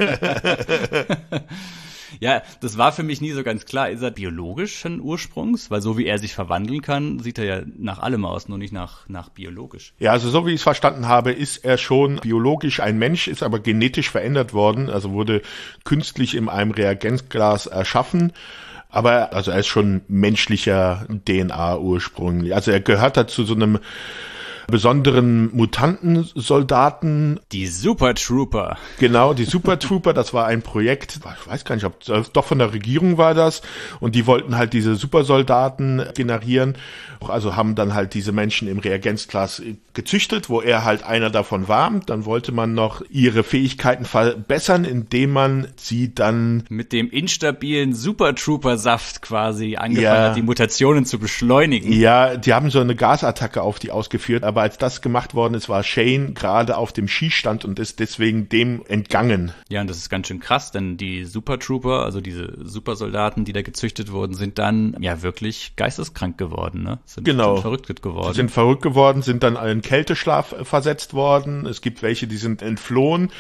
Speaker 2: Ja, das war für mich nie so ganz klar. Ist er biologischen Ursprungs? Weil so wie er sich verwandeln kann, sieht er ja nach allem aus, nur nicht nach biologisch.
Speaker 3: Ja, also so wie ich es verstanden habe, ist er schon biologisch ein Mensch, ist aber genetisch verändert worden, also wurde künstlich in einem Reagenzglas erschaffen. Aber also er ist schon menschlicher DNA ursprünglich. Also er gehört da zu so einem besonderen Mutantensoldaten.
Speaker 2: Die Super Trooper.
Speaker 3: Genau, die Super Trooper, das war ein Projekt, ich weiß gar nicht, ob doch von der Regierung war das, und die wollten halt diese Supersoldaten generieren, also haben dann halt diese Menschen im Reagenzglas gezüchtet, wo er halt einer davon war. Dann wollte man noch ihre Fähigkeiten verbessern, indem man sie dann
Speaker 2: mit dem instabilen Super Trooper Saft quasi angefangen hat, die Mutationen zu beschleunigen.
Speaker 3: Ja, die haben so eine Gasattacke auf die ausgeführt, aber als das gemacht worden ist, war Shane gerade auf dem Schießstand und ist deswegen dem entgangen.
Speaker 2: Ja, und das ist ganz schön krass, denn die Super Trooper, also diese Supersoldaten, die da gezüchtet wurden, sind dann ja wirklich geisteskrank geworden, ne? Sind verrückt geworden.
Speaker 3: Sind verrückt geworden, sind dann in Kälteschlaf versetzt worden. Es gibt welche, die sind entflohen.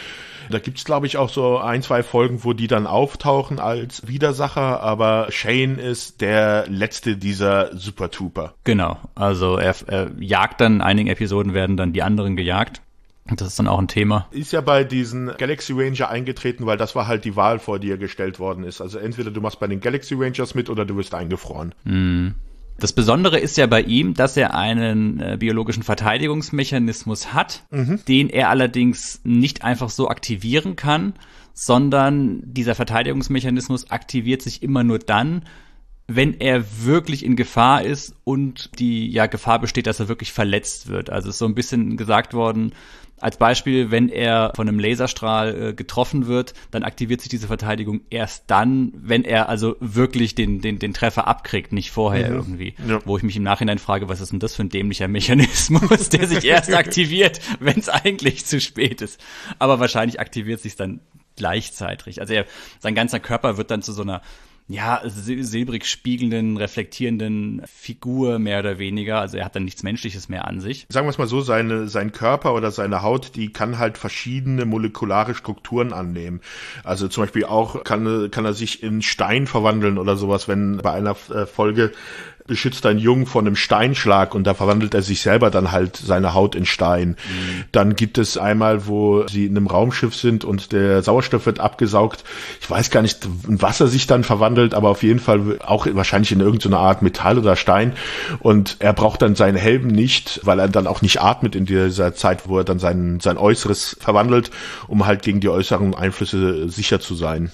Speaker 3: Da gibt's, glaube ich, auch so 1, 2 Folgen, wo die dann auftauchen als Widersacher, aber Shane ist der letzte dieser Super Trooper.
Speaker 2: Genau, also er jagt dann, in einigen Episoden werden dann die anderen gejagt. Das ist dann auch ein Thema.
Speaker 3: Ist ja bei diesen Galaxy Ranger eingetreten, weil das war halt die Wahl, vor die er gestellt worden ist. Also entweder du machst bei den Galaxy Rangers mit oder du wirst eingefroren.
Speaker 2: Das Besondere ist ja bei ihm, dass er einen biologischen Verteidigungsmechanismus hat, den er allerdings nicht einfach so aktivieren kann, sondern dieser Verteidigungsmechanismus aktiviert sich immer nur dann, wenn er wirklich in Gefahr ist und die Gefahr besteht, dass er wirklich verletzt wird. Also ist so ein bisschen gesagt worden, als Beispiel, wenn er von einem Laserstrahl getroffen wird, dann aktiviert sich diese Verteidigung erst dann, wenn er also wirklich den Treffer abkriegt, nicht vorher irgendwie. Ja. Wo ich mich im Nachhinein frage, was ist denn das für ein dämlicher Mechanismus, der sich erst aktiviert, wenn es eigentlich zu spät ist. Aber wahrscheinlich aktiviert sich dann gleichzeitig. Also sein ganzer Körper wird dann zu so einer silbrig spiegelnden, reflektierenden Figur mehr oder weniger. Also er hat dann nichts Menschliches mehr an sich.
Speaker 3: Sagen wir es mal so, sein Körper oder seine Haut, die kann halt verschiedene molekulare Strukturen annehmen. Also zum Beispiel auch kann er sich in Stein verwandeln oder sowas, wenn bei einer Folge beschützt ein Jungen vor einem Steinschlag und da verwandelt er sich selber dann halt seine Haut in Stein. Dann gibt es einmal, wo sie in einem Raumschiff sind und der Sauerstoff wird abgesaugt. Ich weiß gar nicht, in was er sich dann verwandelt, aber auf jeden Fall auch wahrscheinlich in irgendeine Art Metall oder Stein. Und er braucht dann seinen Helm nicht, weil er dann auch nicht atmet in dieser Zeit, wo er dann sein Äußeres verwandelt, um halt gegen die äußeren Einflüsse sicher zu sein.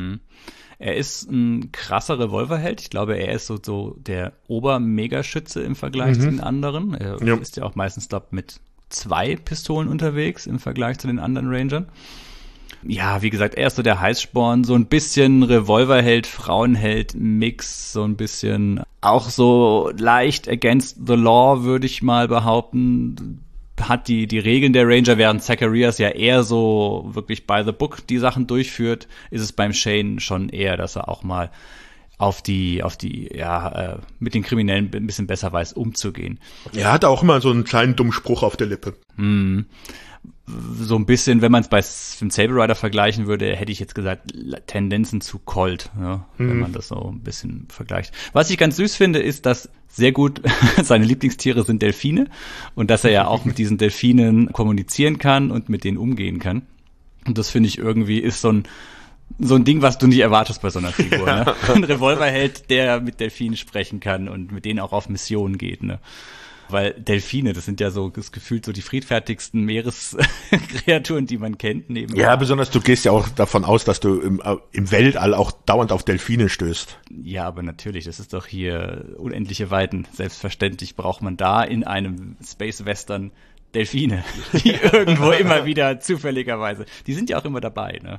Speaker 2: Er ist ein krasser Revolverheld. Ich glaube, er ist so der Obermegaschütze im Vergleich zu den anderen. Er ist ja auch meistens, glaube ich, mit 2 Pistolen unterwegs im Vergleich zu den anderen Rangern. Ja, wie gesagt, er ist so der Heißsporn, so ein bisschen Revolverheld, Frauenheld-Mix, so ein bisschen auch so leicht against the law, würde ich mal behaupten. Hat die Regeln der Ranger, während Zacharias ja eher so wirklich by the book die Sachen durchführt, ist es beim Shane schon eher, dass er auch mal mit den Kriminellen ein bisschen besser weiß, umzugehen.
Speaker 3: Er hat auch immer so einen kleinen dummen Spruch auf der Lippe.
Speaker 2: So ein bisschen, wenn man es bei dem Saber Rider vergleichen würde, hätte ich jetzt gesagt, Tendenzen zu Colt, wenn man das so ein bisschen vergleicht. Was ich ganz süß finde, ist, dass sehr gut seine Lieblingstiere sind Delfine und dass er ja auch mit diesen Delfinen kommunizieren kann und mit denen umgehen kann. Und das finde ich irgendwie ist so ein Ding, was du nicht erwartest bei so einer Figur. Ja. Ne? Ein Revolverheld, der mit Delfinen sprechen kann und mit denen auch auf Missionen geht. Ne? Weil Delfine, das sind ja so gefühlt so die friedfertigsten Meereskreaturen, die man kennt.
Speaker 3: Ja, besonders du gehst ja auch davon aus, dass du im Weltall auch dauernd auf Delfine stößt.
Speaker 2: Ja, aber natürlich, das ist doch hier unendliche Weiten. Selbstverständlich braucht man da in einem Space-Western Delfine, die irgendwo immer wieder zufälligerweise, die sind ja auch immer dabei. Ne?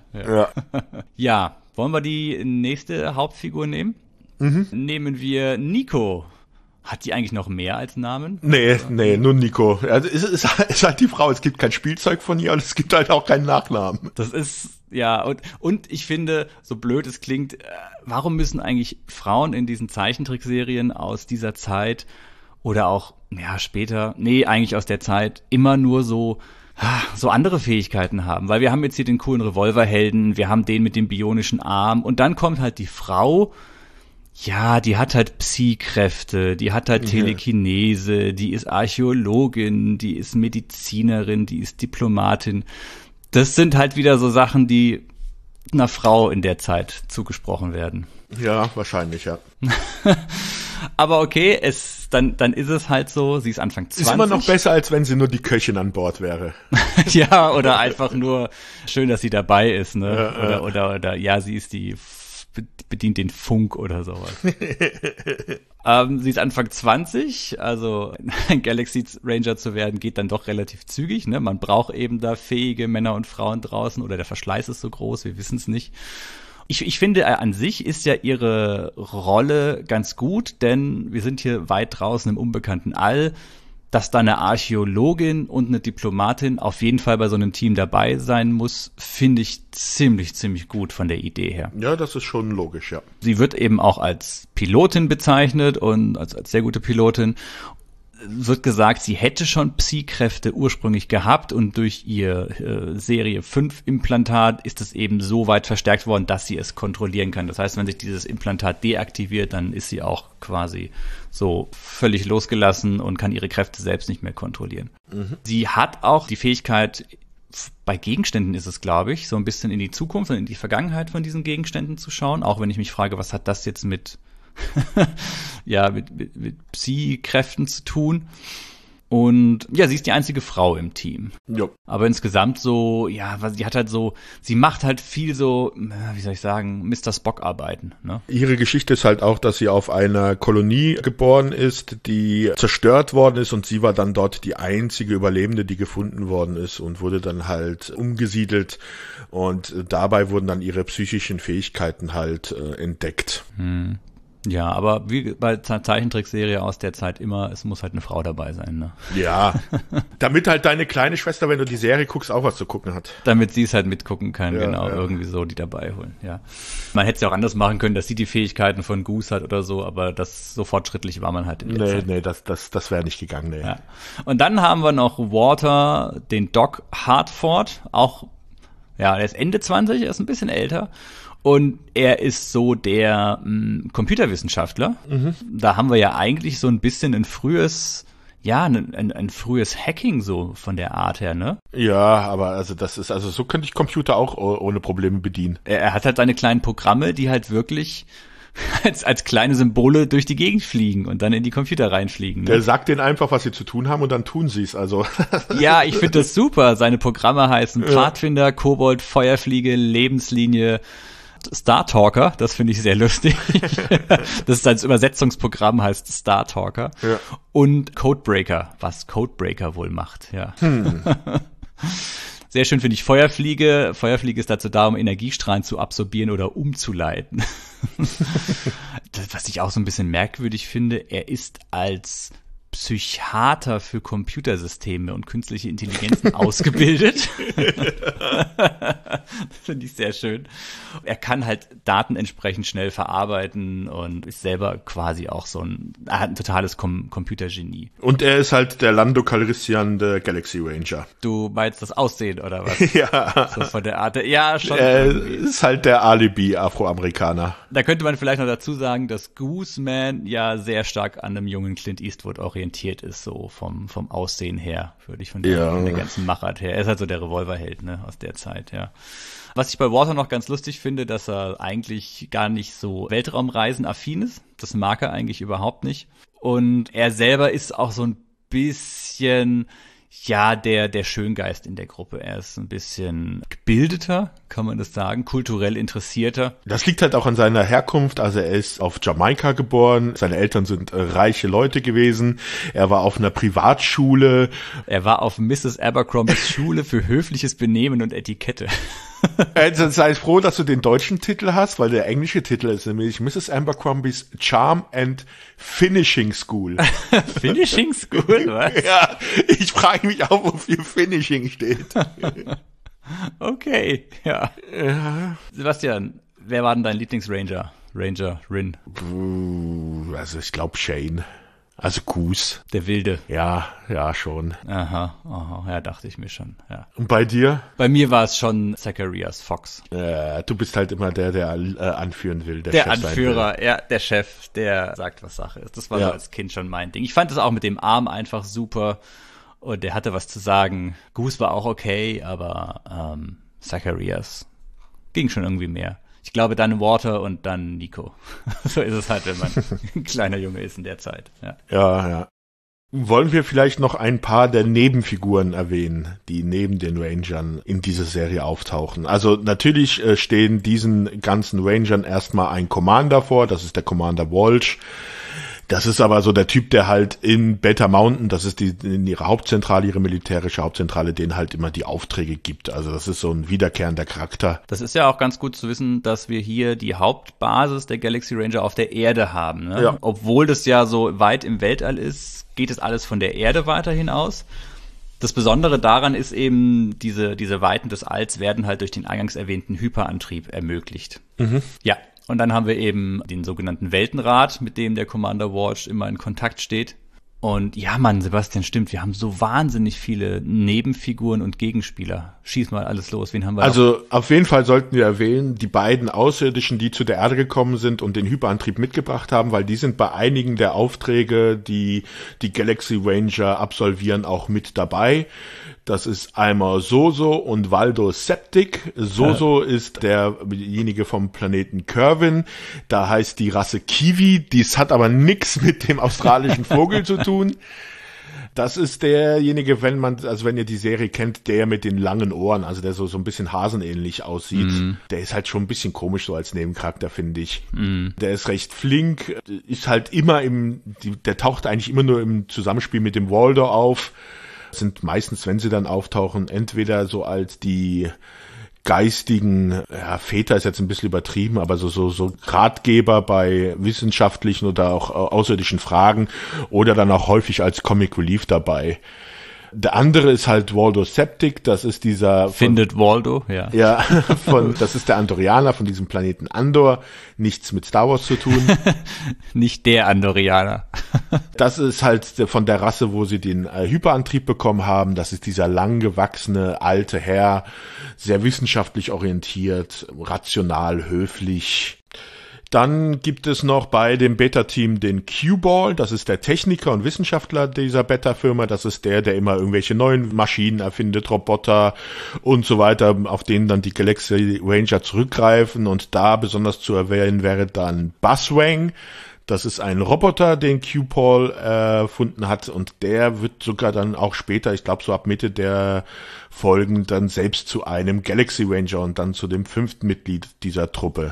Speaker 2: Ja, wollen wir die nächste Hauptfigur nehmen? Nehmen wir Nico. Hat die eigentlich noch mehr als Namen?
Speaker 3: Nee, nur Nico. Also es ist halt die Frau, es gibt kein Spielzeug von ihr und es gibt halt auch keinen Nachnamen.
Speaker 2: Das ist, und ich finde, so blöd es klingt, warum müssen eigentlich Frauen in diesen Zeichentrickserien aus dieser Zeit oder auch, später, eigentlich aus der Zeit, immer nur so andere Fähigkeiten haben? Weil wir haben jetzt hier den coolen Revolverhelden, wir haben den mit dem bionischen Arm und dann kommt halt die Frau. Ja, die hat halt Psi-Kräfte, die hat halt Telekinese, die ist Archäologin, die ist Medizinerin, die ist Diplomatin. Das sind halt wieder so Sachen, die einer Frau in der Zeit zugesprochen werden.
Speaker 3: Ja, wahrscheinlich, ja.
Speaker 2: Aber okay, dann ist es halt so, sie ist Anfang 20.
Speaker 3: Ist immer noch besser, als wenn sie nur die Köchin an Bord wäre.
Speaker 2: Ja, oder einfach nur schön, dass sie dabei ist, ne? Oder sie ist bedient den Funk oder sowas. Sie ist Anfang 20, also ein Galaxy Ranger zu werden, geht dann doch relativ zügig. Ne? Man braucht eben da fähige Männer und Frauen draußen oder der Verschleiß ist so groß, wir wissen es nicht. Ich finde, an sich ist ja ihre Rolle ganz gut, denn wir sind hier weit draußen im unbekannten All. Dass da eine Archäologin und eine Diplomatin auf jeden Fall bei so einem Team dabei sein muss, finde ich ziemlich gut von der Idee her.
Speaker 3: Ja, das ist schon logisch, ja.
Speaker 2: Sie wird eben auch als Pilotin bezeichnet und als sehr gute Pilotin. wird gesagt, sie hätte schon Psi-Kräfte ursprünglich gehabt und durch ihr Serie 5 Implantat ist es eben so weit verstärkt worden, dass sie es kontrollieren kann. Das heißt, wenn sich dieses Implantat deaktiviert, dann ist sie auch quasi so völlig losgelassen und kann ihre Kräfte selbst nicht mehr kontrollieren. Sie hat auch die Fähigkeit, bei Gegenständen ist es, glaube ich, so ein bisschen in die Zukunft und in die Vergangenheit von diesen Gegenständen zu schauen, auch wenn ich mich frage, was hat das jetzt mit mit Psi-Kräften zu tun. Und ja, sie ist die einzige Frau im Team.
Speaker 3: Jo.
Speaker 2: Aber insgesamt so, ja, sie hat halt so, sie macht halt viel so, wie soll ich sagen, Mr. Spock-Arbeiten. Ne?
Speaker 3: Ihre Geschichte ist halt auch, dass sie auf einer Kolonie geboren ist, die zerstört worden ist und sie war dann dort die einzige Überlebende, die gefunden worden ist und wurde dann halt umgesiedelt und dabei wurden dann ihre psychischen Fähigkeiten halt entdeckt.
Speaker 2: Ja, aber wie bei Zeichentrickserie aus der Zeit immer, es muss halt eine Frau dabei sein, ne?
Speaker 3: Ja, damit halt deine kleine Schwester, wenn du die Serie guckst, auch was zu gucken hat.
Speaker 2: Damit sie es halt mitgucken kann,
Speaker 3: Ja,
Speaker 2: genau,
Speaker 3: ja.
Speaker 2: irgendwie so die dabei holen, ja. Man hätte es ja auch anders machen können, dass sie die Fähigkeiten von Goose hat oder so, aber das so fortschrittlich war man halt in der Zeit.
Speaker 3: Nee, das wäre nicht gegangen, nee.
Speaker 2: Ja. Und dann haben wir noch Walter, den Doc Hartford, auch, ja, er ist Ende 20, er ist ein bisschen älter. Und er ist so der Computerwissenschaftler. Da haben wir ja eigentlich so ein bisschen ein frühes Hacking so von der Art her, ne?
Speaker 3: Ja, aber also so könnte ich Computer auch ohne Probleme bedienen.
Speaker 2: Er hat halt seine kleinen Programme, die halt wirklich als kleine Symbole durch die Gegend fliegen und dann in die Computer reinfliegen. Ne?
Speaker 3: Der sagt denen einfach, was sie zu tun haben und dann tun sie es. Also
Speaker 2: Ja, ich finde das super. Seine Programme heißen Pfadfinder, Kobold, Feuerfliege, Lebenslinie, Startalker, das finde ich sehr lustig. Das ist als Übersetzungsprogramm, heißt Startalker.
Speaker 3: Ja.
Speaker 2: Und Codebreaker, was Codebreaker wohl macht, ja. Sehr schön finde ich Feuerfliege. Feuerfliege ist dazu da, um Energiestrahlen zu absorbieren oder umzuleiten. Das, was ich auch so ein bisschen merkwürdig finde, er ist als Psychiater für Computersysteme und künstliche Intelligenzen ausgebildet. Das finde ich sehr schön. Er kann halt Daten entsprechend schnell verarbeiten und ist selber quasi auch er hat ein totales Computergenie.
Speaker 3: und er ist halt der Lando Calrissian der Galaxy Ranger.
Speaker 2: Du meinst das Aussehen oder was?
Speaker 3: Ja.
Speaker 2: So von der Art. Ja, schon.
Speaker 3: Er ist halt der Alibi-Afroamerikaner.
Speaker 2: Da könnte man vielleicht noch dazu sagen, dass Gooseman ja sehr stark an einem jungen Clint Eastwood orientiert ist, so vom Aussehen her, würde ich von der ganzen Machart her. Er ist halt so der Revolverheld, ne, aus der Zeit, ja. Was ich bei Walter noch ganz lustig finde, dass er eigentlich gar nicht so Weltraumreisen-affin ist. Das mag er eigentlich überhaupt nicht. Und er selber ist auch so ein bisschen, ja, der Schöngeist in der Gruppe. Er ist ein bisschen gebildeter, kann man das sagen, kulturell interessierter.
Speaker 3: Das liegt halt auch an seiner Herkunft. Also er ist auf Jamaika geboren. Seine Eltern sind reiche Leute gewesen. Er war auf einer Privatschule.
Speaker 2: Er war auf Mrs. Abercrombies Schule für höfliches Benehmen und Etikette.
Speaker 3: Also sei froh, dass du den deutschen Titel hast, weil der englische Titel ist nämlich Mrs. Abercrombies Charm and Finishing School.
Speaker 2: Finishing School, was?
Speaker 3: Ja, ich frage mich auch, wofür Finishing steht.
Speaker 2: Okay, ja. Sebastian, wer war denn dein Lieblingsranger? Ranger, Rin.
Speaker 3: Also ich glaube Shane. Also Goose.
Speaker 2: Der Wilde.
Speaker 3: Ja, schon.
Speaker 2: Aha, ja, dachte ich mir schon, ja.
Speaker 3: Und bei dir?
Speaker 2: Bei mir war es schon Zacharias Fox.
Speaker 3: Du bist halt immer der anführen will.
Speaker 2: Der
Speaker 3: Chef
Speaker 2: Anführer, ja, der Chef, der sagt, was Sache ist. Das war so als Kind schon mein Ding. Ich fand das auch mit dem Arm einfach super und der hatte was zu sagen. Goose war auch okay, aber Zacharias ging schon irgendwie mehr. Ich glaube, dann Walter und dann Nico. So ist es halt, wenn man ein kleiner Junge ist in der Zeit.
Speaker 3: Ja. Wollen wir vielleicht noch ein paar der Nebenfiguren erwähnen, die neben den Rangern in dieser Serie auftauchen? Also natürlich stehen diesen ganzen Rangern erstmal ein Commander vor, das ist der Commander Walsh. Das ist aber so der Typ, der halt in Beta Mountain, das ist in ihrer Hauptzentrale, ihre militärische Hauptzentrale, denen halt immer die Aufträge gibt. Also das ist so ein wiederkehrender Charakter.
Speaker 2: Das ist ja auch ganz gut zu wissen, dass wir hier die Hauptbasis der Galaxy Ranger auf der Erde haben. Ne?
Speaker 3: Ja.
Speaker 2: Obwohl das ja so weit im Weltall ist, geht es alles von der Erde weiterhin aus. Das Besondere daran ist eben, diese Weiten des Alls werden halt durch den eingangs erwähnten Hyperantrieb ermöglicht. Ja. Und dann haben wir eben den sogenannten Weltenrat, mit dem der Commander Walsh immer in Kontakt steht. Und ja, Mann, Sebastian, stimmt, wir haben so wahnsinnig viele Nebenfiguren und Gegenspieler. Schieß mal alles los, wen haben wir
Speaker 3: Also auf jeden Fall sollten wir erwähnen, die beiden Außerirdischen, die zu der Erde gekommen sind und den Hyperantrieb mitgebracht haben, weil die sind bei einigen der Aufträge, die die Galaxy Ranger absolvieren, auch mit dabei. Das ist einmal Soso und Waldo Septic. Soso ist derjenige vom Planeten Kervin. Da heißt die Rasse Kiwi. Dies hat aber nichts mit dem australischen Vogel zu tun. Das ist derjenige, wenn ihr die Serie kennt, der mit den langen Ohren, also der so ein bisschen hasenähnlich aussieht. Der ist halt schon ein bisschen komisch so als Nebencharakter, finde ich. Der ist recht flink, ist halt immer der taucht eigentlich immer nur im Zusammenspiel mit dem Waldo auf. Sind meistens, wenn sie dann auftauchen, entweder so als die geistigen, Väter ist jetzt ein bisschen übertrieben, aber so Ratgeber bei wissenschaftlichen oder auch außerirdischen Fragen oder dann auch häufig als Comic Relief dabei. Der andere ist halt Waldo Septic, das ist dieser...
Speaker 2: Findet Waldo, ja.
Speaker 3: Ja, das ist der Andorianer von diesem Planeten Andor, nichts mit Star Wars zu tun.
Speaker 2: Nicht der Andorianer.
Speaker 3: Das ist halt von der Rasse, wo sie den Hyperantrieb bekommen haben, das ist dieser langgewachsene alte Herr, sehr wissenschaftlich orientiert, rational, höflich. Dann gibt es noch bei dem Beta-Team den Q-Ball, das ist der Techniker und Wissenschaftler dieser Beta-Firma, das ist der immer irgendwelche neuen Maschinen erfindet, Roboter und so weiter, auf denen dann die Galaxy Ranger zurückgreifen, und da besonders zu erwähnen wäre dann Buzzwang. Das ist ein Roboter, den Q-Ball erfunden hat, und der wird sogar dann auch später, ich glaube so ab Mitte der Folgen, dann selbst zu einem Galaxy Ranger und dann zu dem 5. Mitglied dieser Truppe.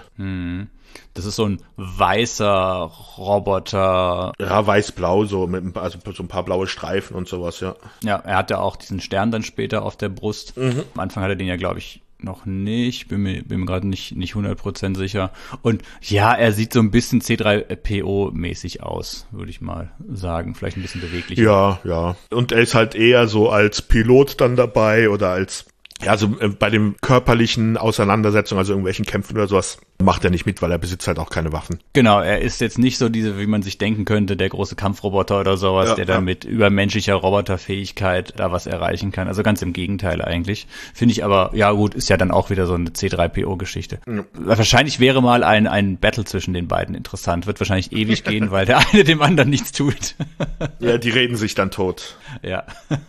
Speaker 2: Das ist so ein weißer Roboter.
Speaker 3: Ja, weiß-blau, so also so ein paar blaue Streifen und sowas, ja.
Speaker 2: Ja, er hatte auch diesen Stern dann später auf der Brust. Am Anfang hat er den ja, glaube ich, noch nicht. Bin mir gerade nicht 100% sicher. Und ja, er sieht so ein bisschen C3PO-mäßig aus, würde ich mal sagen. Vielleicht ein bisschen beweglicher.
Speaker 3: Ja. Und er ist halt eher so als Pilot dann dabei oder als... Ja, also bei den körperlichen Auseinandersetzungen, also irgendwelchen Kämpfen oder sowas, macht er nicht mit, weil er besitzt halt auch keine Waffen.
Speaker 2: Genau, er ist jetzt nicht so wie man sich denken könnte, der große Kampfroboter oder sowas, der dann mit übermenschlicher Roboterfähigkeit da was erreichen kann. Also ganz im Gegenteil eigentlich. Finde ich aber, ja gut, ist ja dann auch wieder so eine C3PO-Geschichte. Ja. Wahrscheinlich wäre mal ein Battle zwischen den beiden interessant. Wird wahrscheinlich ewig gehen, weil der eine dem anderen nichts tut.
Speaker 3: Ja, die reden sich dann tot.
Speaker 2: Ja.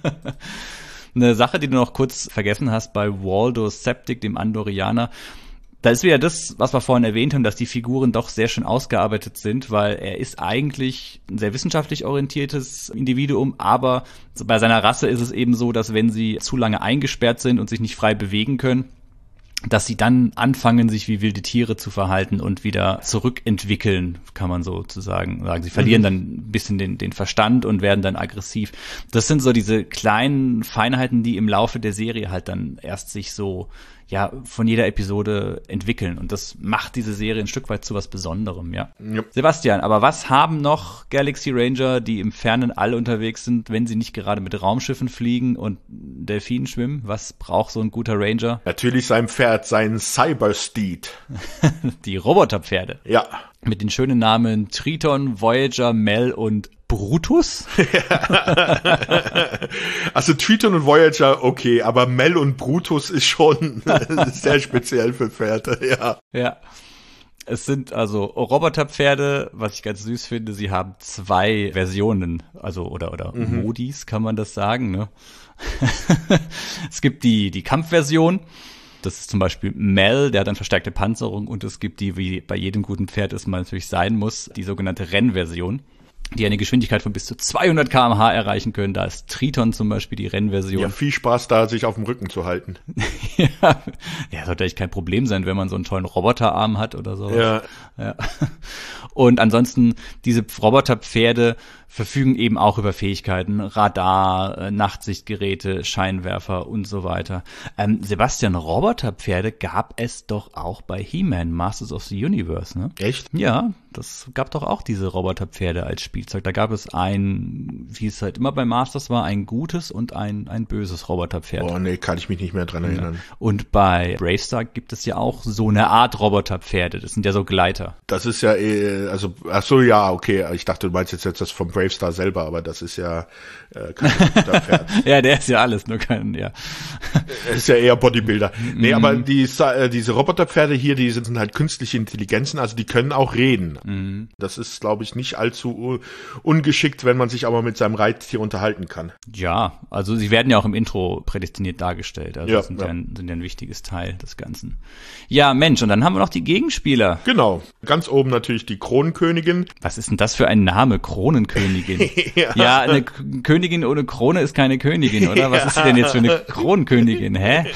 Speaker 2: Eine Sache, die du noch kurz vergessen hast bei Waldo Septic, dem Andorianer, da ist wieder das, was wir vorhin erwähnt haben, dass die Figuren doch sehr schön ausgearbeitet sind, weil er ist eigentlich ein sehr wissenschaftlich orientiertes Individuum, aber bei seiner Rasse ist es eben so, dass wenn sie zu lange eingesperrt sind und sich nicht frei bewegen können, dass sie dann anfangen, sich wie wilde Tiere zu verhalten und wieder zurückentwickeln, kann man sozusagen sagen. Sie verlieren dann ein bisschen den Verstand und werden dann aggressiv. Das sind so diese kleinen Feinheiten, die im Laufe der Serie halt dann erst sich so, ja, von jeder Episode entwickeln. Und das macht diese Serie ein Stück weit zu was Besonderem, ja. Yep. Sebastian, aber was haben noch Galaxy Ranger, die im fernen All unterwegs sind, wenn sie nicht gerade mit Raumschiffen fliegen und Delfinen schwimmen? Was braucht so ein guter Ranger?
Speaker 3: Natürlich sein Pferd, sein Cybersteed.
Speaker 2: Die Roboterpferde.
Speaker 3: Ja.
Speaker 2: Mit den schönen Namen Triton, Voyager, Mel und Brutus?
Speaker 3: Also Triton und Voyager, okay, aber Mel und Brutus ist schon sehr speziell für Pferde, ja.
Speaker 2: Ja. Es sind also Roboterpferde, was ich ganz süß finde. Sie haben 2 Versionen, also oder Modis, kann man das sagen, ne? Es gibt die Kampfversion. Das ist zum Beispiel Mel, der hat dann verstärkte Panzerung, und es gibt die, wie bei jedem guten Pferd es mal natürlich sein muss, die sogenannte Rennversion, die eine Geschwindigkeit von bis zu 200 km/h erreichen können. Da ist Triton zum Beispiel die Rennversion.
Speaker 3: Ja, viel Spaß da, sich auf dem Rücken zu halten.
Speaker 2: Ja, sollte eigentlich kein Problem sein, wenn man so einen tollen Roboterarm hat oder so.
Speaker 3: Ja.
Speaker 2: Und ansonsten, diese Roboterpferde verfügen eben auch über Fähigkeiten, Radar, Nachtsichtgeräte, Scheinwerfer und so weiter. Sebastian, Roboterpferde gab es doch auch bei He-Man, Masters of the Universe, ne?
Speaker 3: Echt?
Speaker 2: Ja, das gab doch auch diese Roboterpferde als Spielzeug. Da gab es wie es halt immer bei Masters war, ein gutes und ein böses Roboterpferd.
Speaker 3: Oh nee, kann ich mich nicht mehr dran erinnern.
Speaker 2: Ja. Und bei Bravestar gibt es ja auch so eine Art Roboterpferde. Das sind ja so Gleiter.
Speaker 3: Das ist ja ach so, ja, okay. Ich dachte, du meinst jetzt das vom Bravestar Bravestar selber, aber das ist ja kein Roboterpferd.
Speaker 2: Ja, der ist ja alles, nur kein, ja.
Speaker 3: Er ist ja eher Bodybuilder. Nee, aber diese Roboterpferde hier, die sind halt künstliche Intelligenzen, also die können auch reden. Das ist, glaube ich, nicht allzu ungeschickt, wenn man sich aber mit seinem Reittier unterhalten kann.
Speaker 2: Ja, also sie werden ja auch im Intro prädestiniert dargestellt, also
Speaker 3: Ja,
Speaker 2: sind ja ein wichtiges Teil des Ganzen. Ja, Mensch, und dann haben wir noch die Gegenspieler.
Speaker 3: Genau. Ganz oben natürlich die Kronenkönigin.
Speaker 2: Was ist denn das für ein Name, Kronenkönigin? Ja, eine Königin ohne Krone ist keine Königin, oder? Was ist sie denn jetzt für eine Kronenkönigin, hä?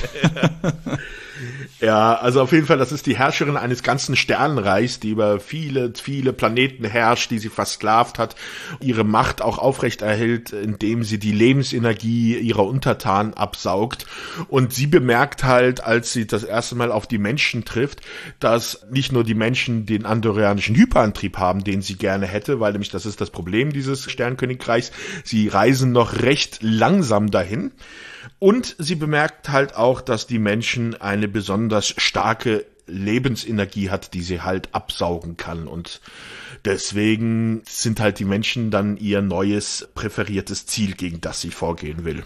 Speaker 3: Ja, also auf jeden Fall, das ist die Herrscherin eines ganzen Sternenreichs, die über viele, viele Planeten herrscht, die sie versklavt hat, ihre Macht auch aufrechterhält, indem sie die Lebensenergie ihrer Untertanen absaugt. Und sie bemerkt halt, als sie das erste Mal auf die Menschen trifft, dass nicht nur die Menschen den andorianischen Hyperantrieb haben, den sie gerne hätte, weil nämlich das ist das Problem dieses Sternkönigreichs, sie reisen noch recht langsam dahin. Und sie bemerkt halt auch, dass die Menschen eine besonders starke Lebensenergie hat, die sie halt absaugen kann. Und deswegen sind halt die Menschen dann ihr neues präferiertes Ziel, gegen das sie vorgehen will.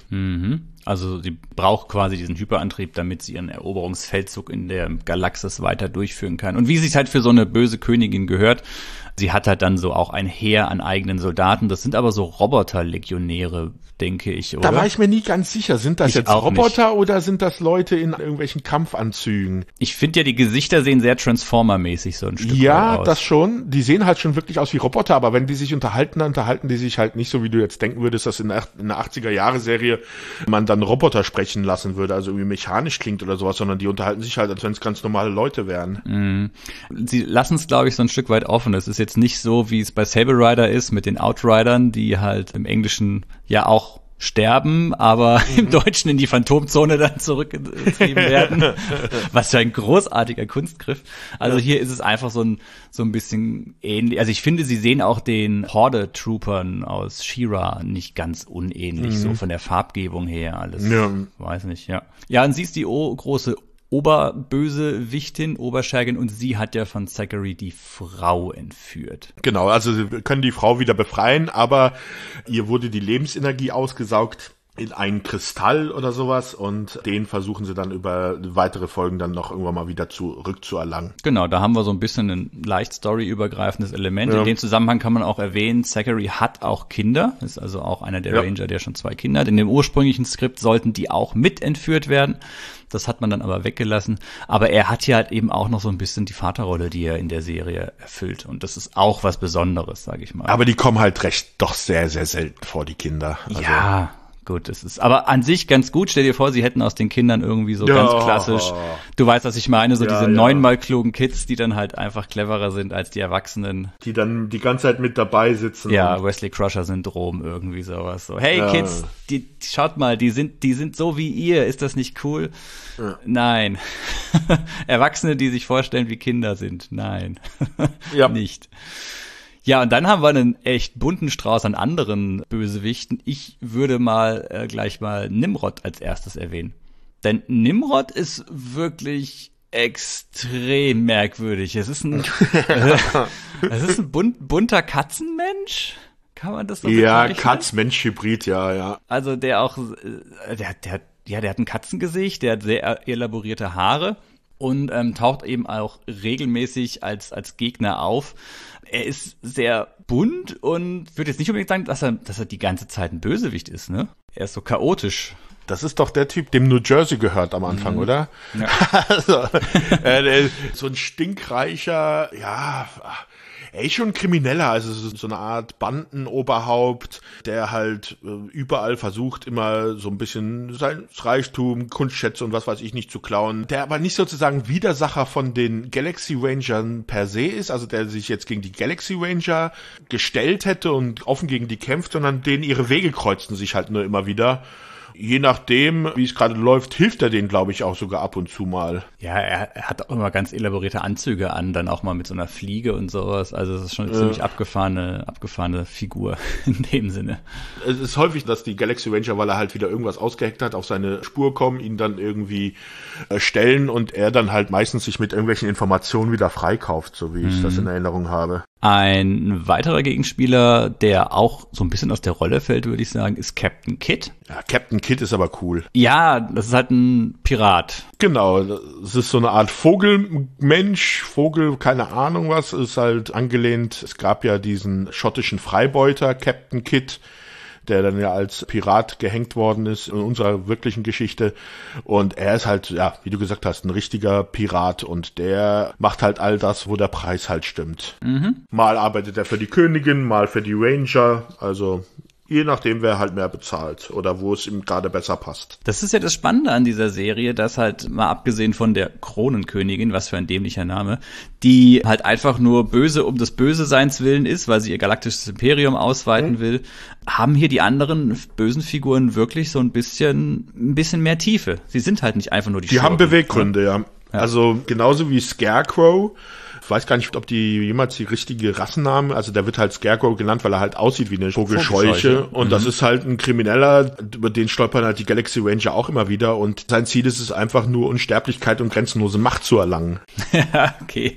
Speaker 2: Also sie braucht quasi diesen Hyperantrieb, damit sie ihren Eroberungsfeldzug in der Galaxis weiter durchführen kann. Und wie es sich halt für so eine böse Königin gehört, sie hat halt dann so auch ein Heer an eigenen Soldaten. Das sind aber so Roboterlegionäre, denke ich, oder?
Speaker 3: Da war ich mir nie ganz sicher. Sind das jetzt Roboter oder sind das Leute in irgendwelchen Kampfanzügen?
Speaker 2: Ich finde ja, die Gesichter sehen sehr Transformer-mäßig so ein Stück
Speaker 3: Ja,
Speaker 2: aus.
Speaker 3: das schon. Die sehen halt schon wirklich aus wie Roboter, aber wenn die sich unterhalten, dann unterhalten die sich halt nicht so, wie du jetzt denken würdest, dass in einer 80er-Jahre-Serie man dann Roboter sprechen lassen würde, also irgendwie mechanisch klingt oder sowas, sondern die unterhalten sich halt, als wenn es ganz normale Leute wären.
Speaker 2: Sie lassen es, glaube ich, so ein Stück weit offen. Es ist jetzt nicht so, wie es bei Saber Rider ist mit den Outridern, die halt im Englischen ja auch sterben, aber im Deutschen in die Phantomzone dann zurückgetrieben werden. Was für ein großartiger Kunstgriff. Also hier ist es einfach so ein bisschen ähnlich. Also ich finde, sie sehen auch den Horde-Troopern aus She-Ra nicht ganz unähnlich, so von der Farbgebung her alles.
Speaker 3: Ja.
Speaker 2: Weiß nicht, ja. Ja, und sie ist die große Oberbösewichtin, Oberschergin, und sie hat ja von Zachary die Frau entführt.
Speaker 3: Genau, also sie können die Frau wieder befreien, aber ihr wurde die Lebensenergie ausgesaugt in einen Kristall oder sowas und den versuchen sie dann über weitere Folgen dann noch irgendwann mal wieder zurückzuerlangen.
Speaker 2: Genau, da haben wir so ein bisschen ein leicht storyübergreifendes Element. Ja. In dem Zusammenhang kann man auch erwähnen, Zachary hat auch Kinder, ist also auch einer der Ranger, der schon 2 Kinder hat. In dem ursprünglichen Skript sollten die auch mit entführt werden. Das hat man dann aber weggelassen. Aber er hat ja halt eben auch noch so ein bisschen die Vaterrolle, die er in der Serie erfüllt. Und das ist auch was Besonderes, sage ich mal.
Speaker 3: Aber die kommen halt doch sehr, sehr selten vor, die Kinder. Also
Speaker 2: ja, gut, es ist aber an sich ganz gut. Stell dir vor, sie hätten aus den Kindern irgendwie so ganz klassisch, du weißt, was ich meine, so diese 9-mal klugen Kids, die dann halt einfach cleverer sind als die Erwachsenen.
Speaker 3: Die dann die ganze Zeit mit dabei sitzen.
Speaker 2: Ja, Wesley Crusher-Syndrom, irgendwie sowas. So, hey Kids, schaut mal, die sind so wie ihr, ist das nicht cool? Ja. Nein. Erwachsene, die sich vorstellen, wie Kinder sind. Nein. Nicht. Ja, und dann haben wir einen echt bunten Strauß an anderen Bösewichten. Ich würde mal gleich mal Nimrod als erstes erwähnen. Denn Nimrod ist wirklich extrem merkwürdig. Es ist ein bunter Katzenmensch. Kann man das so bezeichnen?
Speaker 3: Ja, Katz-Mensch-Hybrid, ja.
Speaker 2: Also der auch, der hat ein Katzengesicht, der hat sehr elaborierte Haare und taucht eben auch regelmäßig als Gegner auf. Er ist sehr bunt und würde jetzt nicht unbedingt sagen, dass er die ganze Zeit ein Bösewicht ist, ne? Er ist so chaotisch.
Speaker 3: Das ist doch der Typ, dem New Jersey gehört am Anfang, oder? Ja. Also, so ein stinkreicher, er ist schon ein Krimineller, also so eine Art Bandenoberhaupt, der halt überall versucht, immer so ein bisschen sein Reichtum, Kunstschätze und was weiß ich nicht zu klauen, der aber nicht sozusagen Widersacher von den Galaxy Rangern per se ist, also der sich jetzt gegen die Galaxy Ranger gestellt hätte und offen gegen die kämpft, sondern denen ihre Wege kreuzten sich halt nur immer wieder. Je nachdem, wie es gerade läuft, hilft er denen, glaube ich, auch sogar ab und zu mal.
Speaker 2: Ja, er hat auch immer ganz elaborierte Anzüge an, dann auch mal mit so einer Fliege und sowas. Also es ist schon eine ziemlich abgefahrene Figur in dem Sinne.
Speaker 3: Es ist häufig, dass die Galaxy Ranger, weil er halt wieder irgendwas ausgeheckt hat, auf seine Spur kommen, ihn dann irgendwie stellen und er dann halt meistens sich mit irgendwelchen Informationen wieder freikauft, so wie ich das in Erinnerung habe.
Speaker 2: Ein weiterer Gegenspieler, der auch so ein bisschen aus der Rolle fällt, würde ich sagen, ist Captain Kidd.
Speaker 3: Ja, Captain Kidd ist aber cool.
Speaker 2: Ja, das ist halt ein Pirat.
Speaker 3: Genau, es ist so eine Art Vogelmensch, keine Ahnung was, ist halt angelehnt. Es gab ja diesen schottischen Freibeuter, Captain Kidd, der dann ja als Pirat gehängt worden ist in unserer wirklichen Geschichte. Und er ist halt, ja, wie du gesagt hast, ein richtiger Pirat und der macht halt all das, wo der Preis halt stimmt. Mal arbeitet er für die Königin, mal für die Ranger, also je nachdem, wer halt mehr bezahlt oder wo es ihm gerade besser passt.
Speaker 2: Das ist ja das Spannende an dieser Serie, dass halt mal abgesehen von der Kronenkönigin, was für ein dämlicher Name, die halt einfach nur böse um des Böseseins willen ist, weil sie ihr galaktisches Imperium ausweiten will, haben hier die anderen bösen Figuren wirklich so ein bisschen mehr Tiefe. Sie sind halt nicht einfach nur die Schurken.
Speaker 3: Die haben Beweggründe, ja. Also genauso wie Scarecrow. Ich weiß gar nicht, ob die jemals die richtige Rassennamen, also der wird halt Scarecrow genannt, weil er halt aussieht wie eine Vogelscheuche. Und das ist halt ein Krimineller, über den stolpern halt die Galaxy Ranger auch immer wieder. Und sein Ziel ist es einfach nur, Unsterblichkeit und grenzenlose Macht zu erlangen.
Speaker 2: Ja, okay.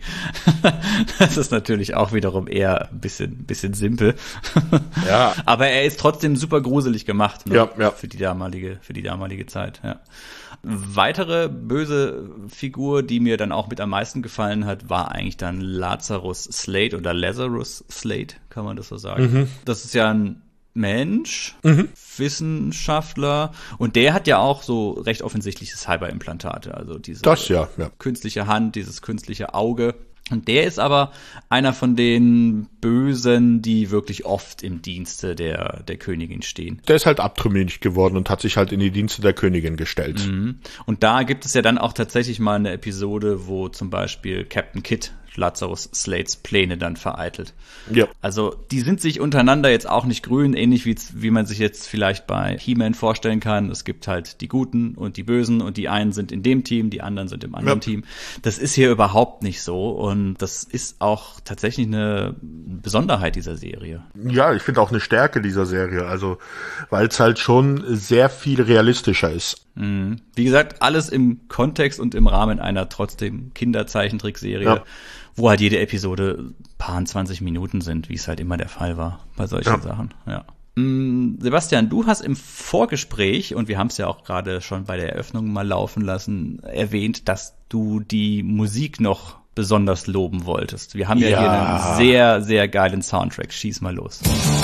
Speaker 2: Das ist natürlich auch wiederum eher ein bisschen simpel.
Speaker 3: Ja.
Speaker 2: Aber er ist trotzdem super gruselig gemacht, ne?
Speaker 3: Ja.
Speaker 2: Für die damalige Zeit, ja. Weitere böse Figur, die mir dann auch mit am meisten gefallen hat, war eigentlich dann Lazarus Slate oder Lazarus Slate, kann man das so sagen. Das ist ja ein Mensch, Wissenschaftler, und der hat ja auch so recht offensichtliche Cyberimplantate, also diese künstliche Hand, dieses künstliche Auge. Und der ist aber einer von den Bösen, die wirklich oft im Dienste der Königin stehen.
Speaker 3: Der ist halt abtrünnig geworden und hat sich halt in die Dienste der Königin gestellt.
Speaker 2: Und da gibt es ja dann auch tatsächlich mal eine Episode, wo zum Beispiel Captain Kidd Lazarus Slates Pläne dann vereitelt.
Speaker 3: Ja.
Speaker 2: Also die sind sich untereinander jetzt auch nicht grün, ähnlich wie man sich jetzt vielleicht bei He-Man vorstellen kann. Es gibt halt die Guten und die Bösen und die einen sind in dem Team, die anderen sind im anderen Team. Das ist hier überhaupt nicht so und das ist auch tatsächlich eine Besonderheit dieser Serie.
Speaker 3: Ja, ich finde auch eine Stärke dieser Serie, also weil es halt schon sehr viel realistischer ist.
Speaker 2: Wie gesagt, alles im Kontext und im Rahmen einer trotzdem Kinderzeichentrickserie, wo halt jede Episode paar 20 Minuten sind, wie es halt immer der Fall war bei solchen Sachen. Ja. Sebastian, du hast im Vorgespräch, und wir haben es ja auch gerade schon bei der Eröffnung mal laufen lassen, erwähnt, dass du die Musik noch besonders loben wolltest. Wir haben ja hier einen sehr, sehr geilen Soundtrack. Schieß mal los.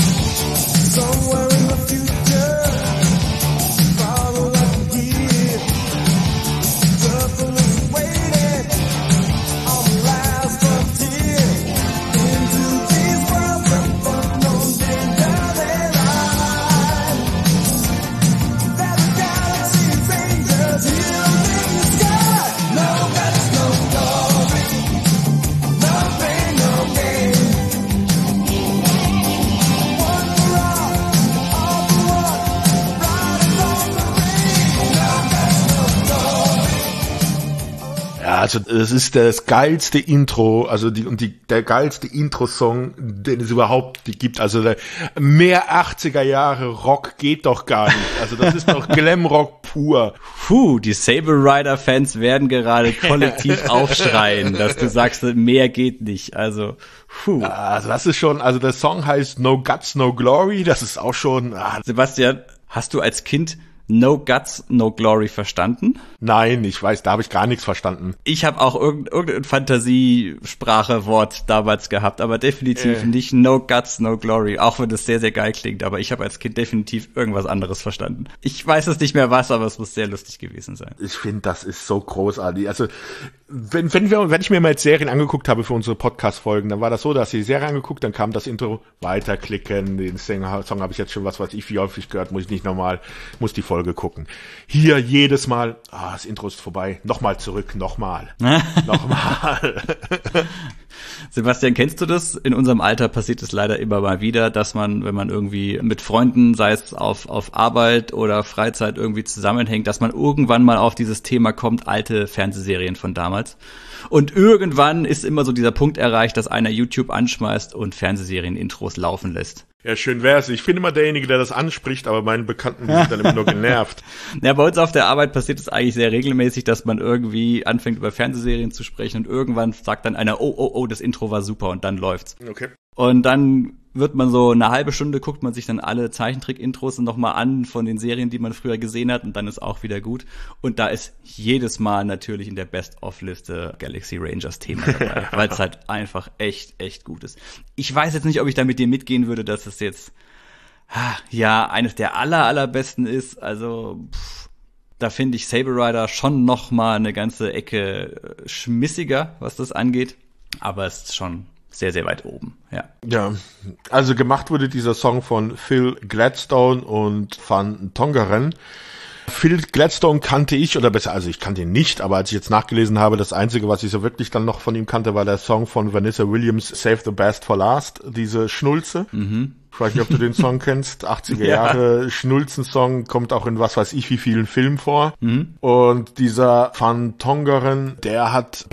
Speaker 4: Somewhere in the future, follow like here. Trouble is waiting on the last frontier. Into these worlds of unknown danger they lie. That the galaxy's angels healing in the sky. No guts, no glory, no pain, no gain. One for all for one, riding on the rain. No guts, no glory.
Speaker 3: Ja, also es ist das geilste Intro, also der geilste Intro-Song, den es überhaupt gibt. Also mehr 80er Jahre Rock geht doch gar nicht. Also das ist doch Glamrock pur.
Speaker 2: Die Saber Rider Fans werden gerade kollektiv aufschreien, dass du sagst, mehr geht nicht. Also,
Speaker 3: Also das ist schon, also der Song heißt No Guts, No Glory, das ist auch schon...
Speaker 2: Sebastian, hast du als Kind No Guts, No Glory verstanden?
Speaker 3: Nein, ich weiß, da habe ich gar nichts verstanden.
Speaker 2: Ich habe auch irgendein Fantasiesprachewort damals gehabt, aber definitiv nicht No Guts, No Glory, auch wenn das sehr, sehr geil klingt, aber ich habe als Kind definitiv irgendwas anderes verstanden. Ich weiß es nicht mehr was, aber es muss sehr lustig gewesen sein.
Speaker 3: Ich finde, das ist so großartig. Also, wenn ich mir mal jetzt Serien angeguckt habe für unsere Podcast-Folgen, dann war das so, dass ich die Serie angeguckt, dann kam das Intro, weiterklicken, den Song habe ich jetzt schon, was weiß ich, wie häufig gehört, muss die Folge gucken. Hier jedes Mal, das Intro ist vorbei, nochmal zurück, nochmal.
Speaker 2: Sebastian, kennst du das? In unserem Alter passiert es leider immer mal wieder, dass man, wenn man irgendwie mit Freunden, sei es auf Arbeit oder Freizeit irgendwie zusammenhängt, dass man irgendwann mal auf dieses Thema kommt, alte Fernsehserien von damals. Und irgendwann ist immer so dieser Punkt erreicht, dass einer YouTube anschmeißt und Fernsehserien-Intros laufen lässt.
Speaker 3: Ja, schön wär's. Ich bin immer derjenige, der das anspricht, aber meine Bekannten die sind dann immer nur genervt.
Speaker 2: Ja, bei uns auf der Arbeit passiert es eigentlich sehr regelmäßig, dass man irgendwie anfängt, über Fernsehserien zu sprechen und irgendwann sagt dann einer, oh, das Intro war super und dann läuft's.
Speaker 3: Okay.
Speaker 2: Und dann wird man so eine halbe Stunde, guckt man sich dann alle Zeichentrick-Intros nochmal an von den Serien, die man früher gesehen hat und dann ist auch wieder gut. Und da ist jedes Mal natürlich in der Best-of-Liste Galaxy Rangers Thema dabei, weil es halt einfach echt gut ist. Ich weiß jetzt nicht, ob ich da mit dir mitgehen würde, dass es jetzt eines der allerbesten ist. Also da finde ich Saber Rider schon noch mal eine ganze Ecke schmissiger, was das angeht. Aber es ist schon sehr, sehr weit oben, ja.
Speaker 3: Ja, also gemacht wurde dieser Song von Phil Gladstone und Van Tongeren. Phil Gladstone kannte ich, oder besser, also ich kannte ihn nicht, aber als ich jetzt nachgelesen habe, das Einzige, was ich so wirklich dann noch von ihm kannte, war der Song von Vanessa Williams, Save the Best for Last, diese Schnulze. Ich weiß nicht, ob du den Song kennst, 80er Jahre Schnulzen-Song, kommt auch in was weiß ich wie vielen Filmen vor. Und dieser Van Tongeren, der hat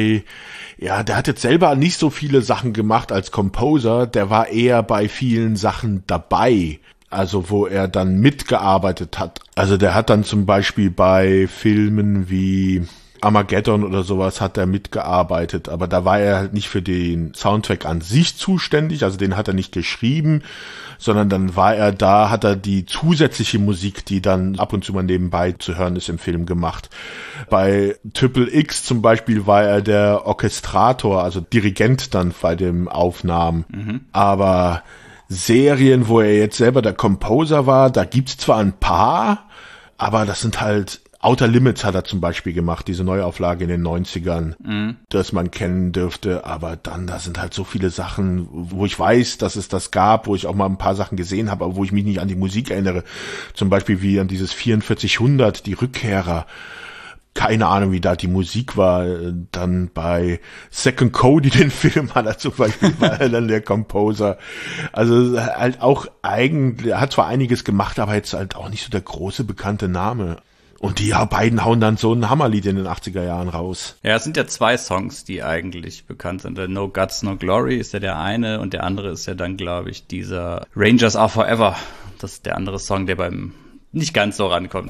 Speaker 3: jetzt selber nicht so viele Sachen gemacht als Composer, der war eher bei vielen Sachen dabei. Also wo er dann mitgearbeitet hat. Also der hat dann zum Beispiel bei Filmen wie Armageddon oder sowas hat er mitgearbeitet, aber da war er halt nicht für den Soundtrack an sich zuständig, also den hat er nicht geschrieben, sondern dann hat er die zusätzliche Musik, die dann ab und zu mal nebenbei zu hören ist im Film gemacht. Bei Triple X zum Beispiel war er der Orchestrator, also Dirigent dann bei den Aufnahmen, aber Serien, wo er jetzt selber der Composer war, da gibt's zwar ein paar, aber das sind halt Outer Limits hat er zum Beispiel gemacht, diese Neuauflage in den 90ern, das man kennen dürfte, aber dann, da sind halt so viele Sachen, wo ich weiß, dass es das gab, wo ich auch mal ein paar Sachen gesehen habe, aber wo ich mich nicht an die Musik erinnere, zum Beispiel wie an dieses 4400, die Rückkehrer. Keine Ahnung, wie da die Musik war. Dann bei Second Cody, den Film hat er zum Beispiel, war er dann der Composer. Also halt auch eigentlich, er hat zwar einiges gemacht, aber jetzt halt auch nicht so der große bekannte Name. Und die beiden hauen dann so ein Hammerlied in den 80er Jahren raus.
Speaker 2: Ja, es sind ja 2 Songs, die eigentlich bekannt sind. Der No Guts, No Glory ist ja der eine und der andere ist ja dann, glaube ich, dieser Rangers Are Forever. Das ist der andere Song, der beim nicht ganz so rankommt.